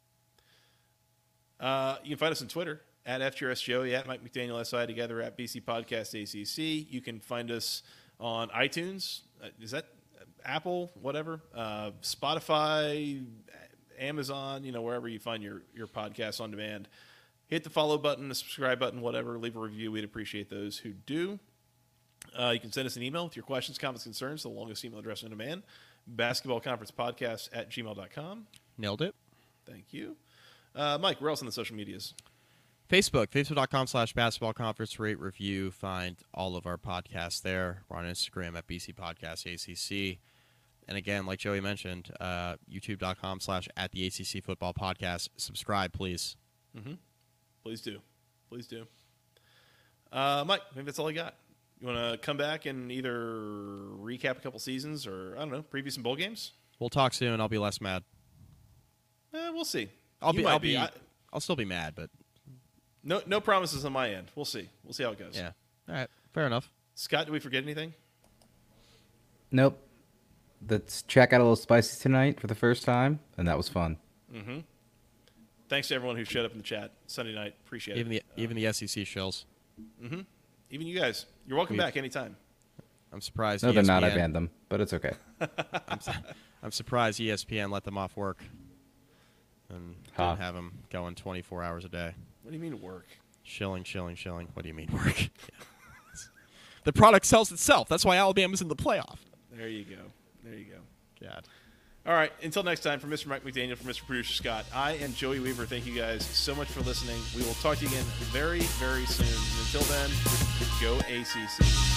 A: You can find us on Twitter at FGRSJoey, at Mike McDaniel SI, together at BC Podcast ACC. You can find us on iTunes. Is that Apple? Whatever. Spotify, Amazon, wherever you find your podcasts on demand. Hit the follow button, the subscribe button, whatever. Leave a review. We'd appreciate those who do. You can send us an email with your questions, comments, concerns. The longest email address on demand. basketballconferencepodcast@gmail.com.
B: Nailed it.
A: Thank you. Mike, where else on the social medias?
B: Facebook.com/basketballconference. Rate, review. Find all of our podcasts there. We're on Instagram at BC Podcast ACC. And again, like Joey mentioned, youtube.com/@the-ACC Football Podcast. Subscribe, please.
A: Mm-hmm. Please do. Please do. Mike, I think that's all I got. You want to come back and either recap a couple seasons or, I don't know, preview some bowl games?
B: We'll talk soon. I'll be less mad.
A: We'll see.
B: I'll still be mad, but
A: no promises on my end. We'll see. We'll see how it goes.
B: yeah. All right. Fair enough.
A: Scott, did we forget anything?
C: Nope. The track got a little spicy tonight for the first time, and that was fun.
A: Mm-hmm. Thanks to everyone who showed up in the chat Sunday night. Appreciate it.
B: Even the SEC shills.
A: Mm-hmm. Even you guys. You're welcome back anytime.
B: I'm surprised.
C: No,
B: ESPN,
C: they're not. I banned them, but it's okay.
B: I'm surprised ESPN let them off work and didn't have them going 24 hours a day.
A: What do you mean work?
B: Shilling. What do you mean work? Yeah. The product sells itself. That's why Alabama's in the playoff.
A: There you go.
B: God.
A: All right. Until next time, for Mr. Mike McDaniel, for Mr. Producer Scott, I am Joey Weaver. Thank you guys so much for listening. We will talk to you again very, very soon. And until then, go ACC.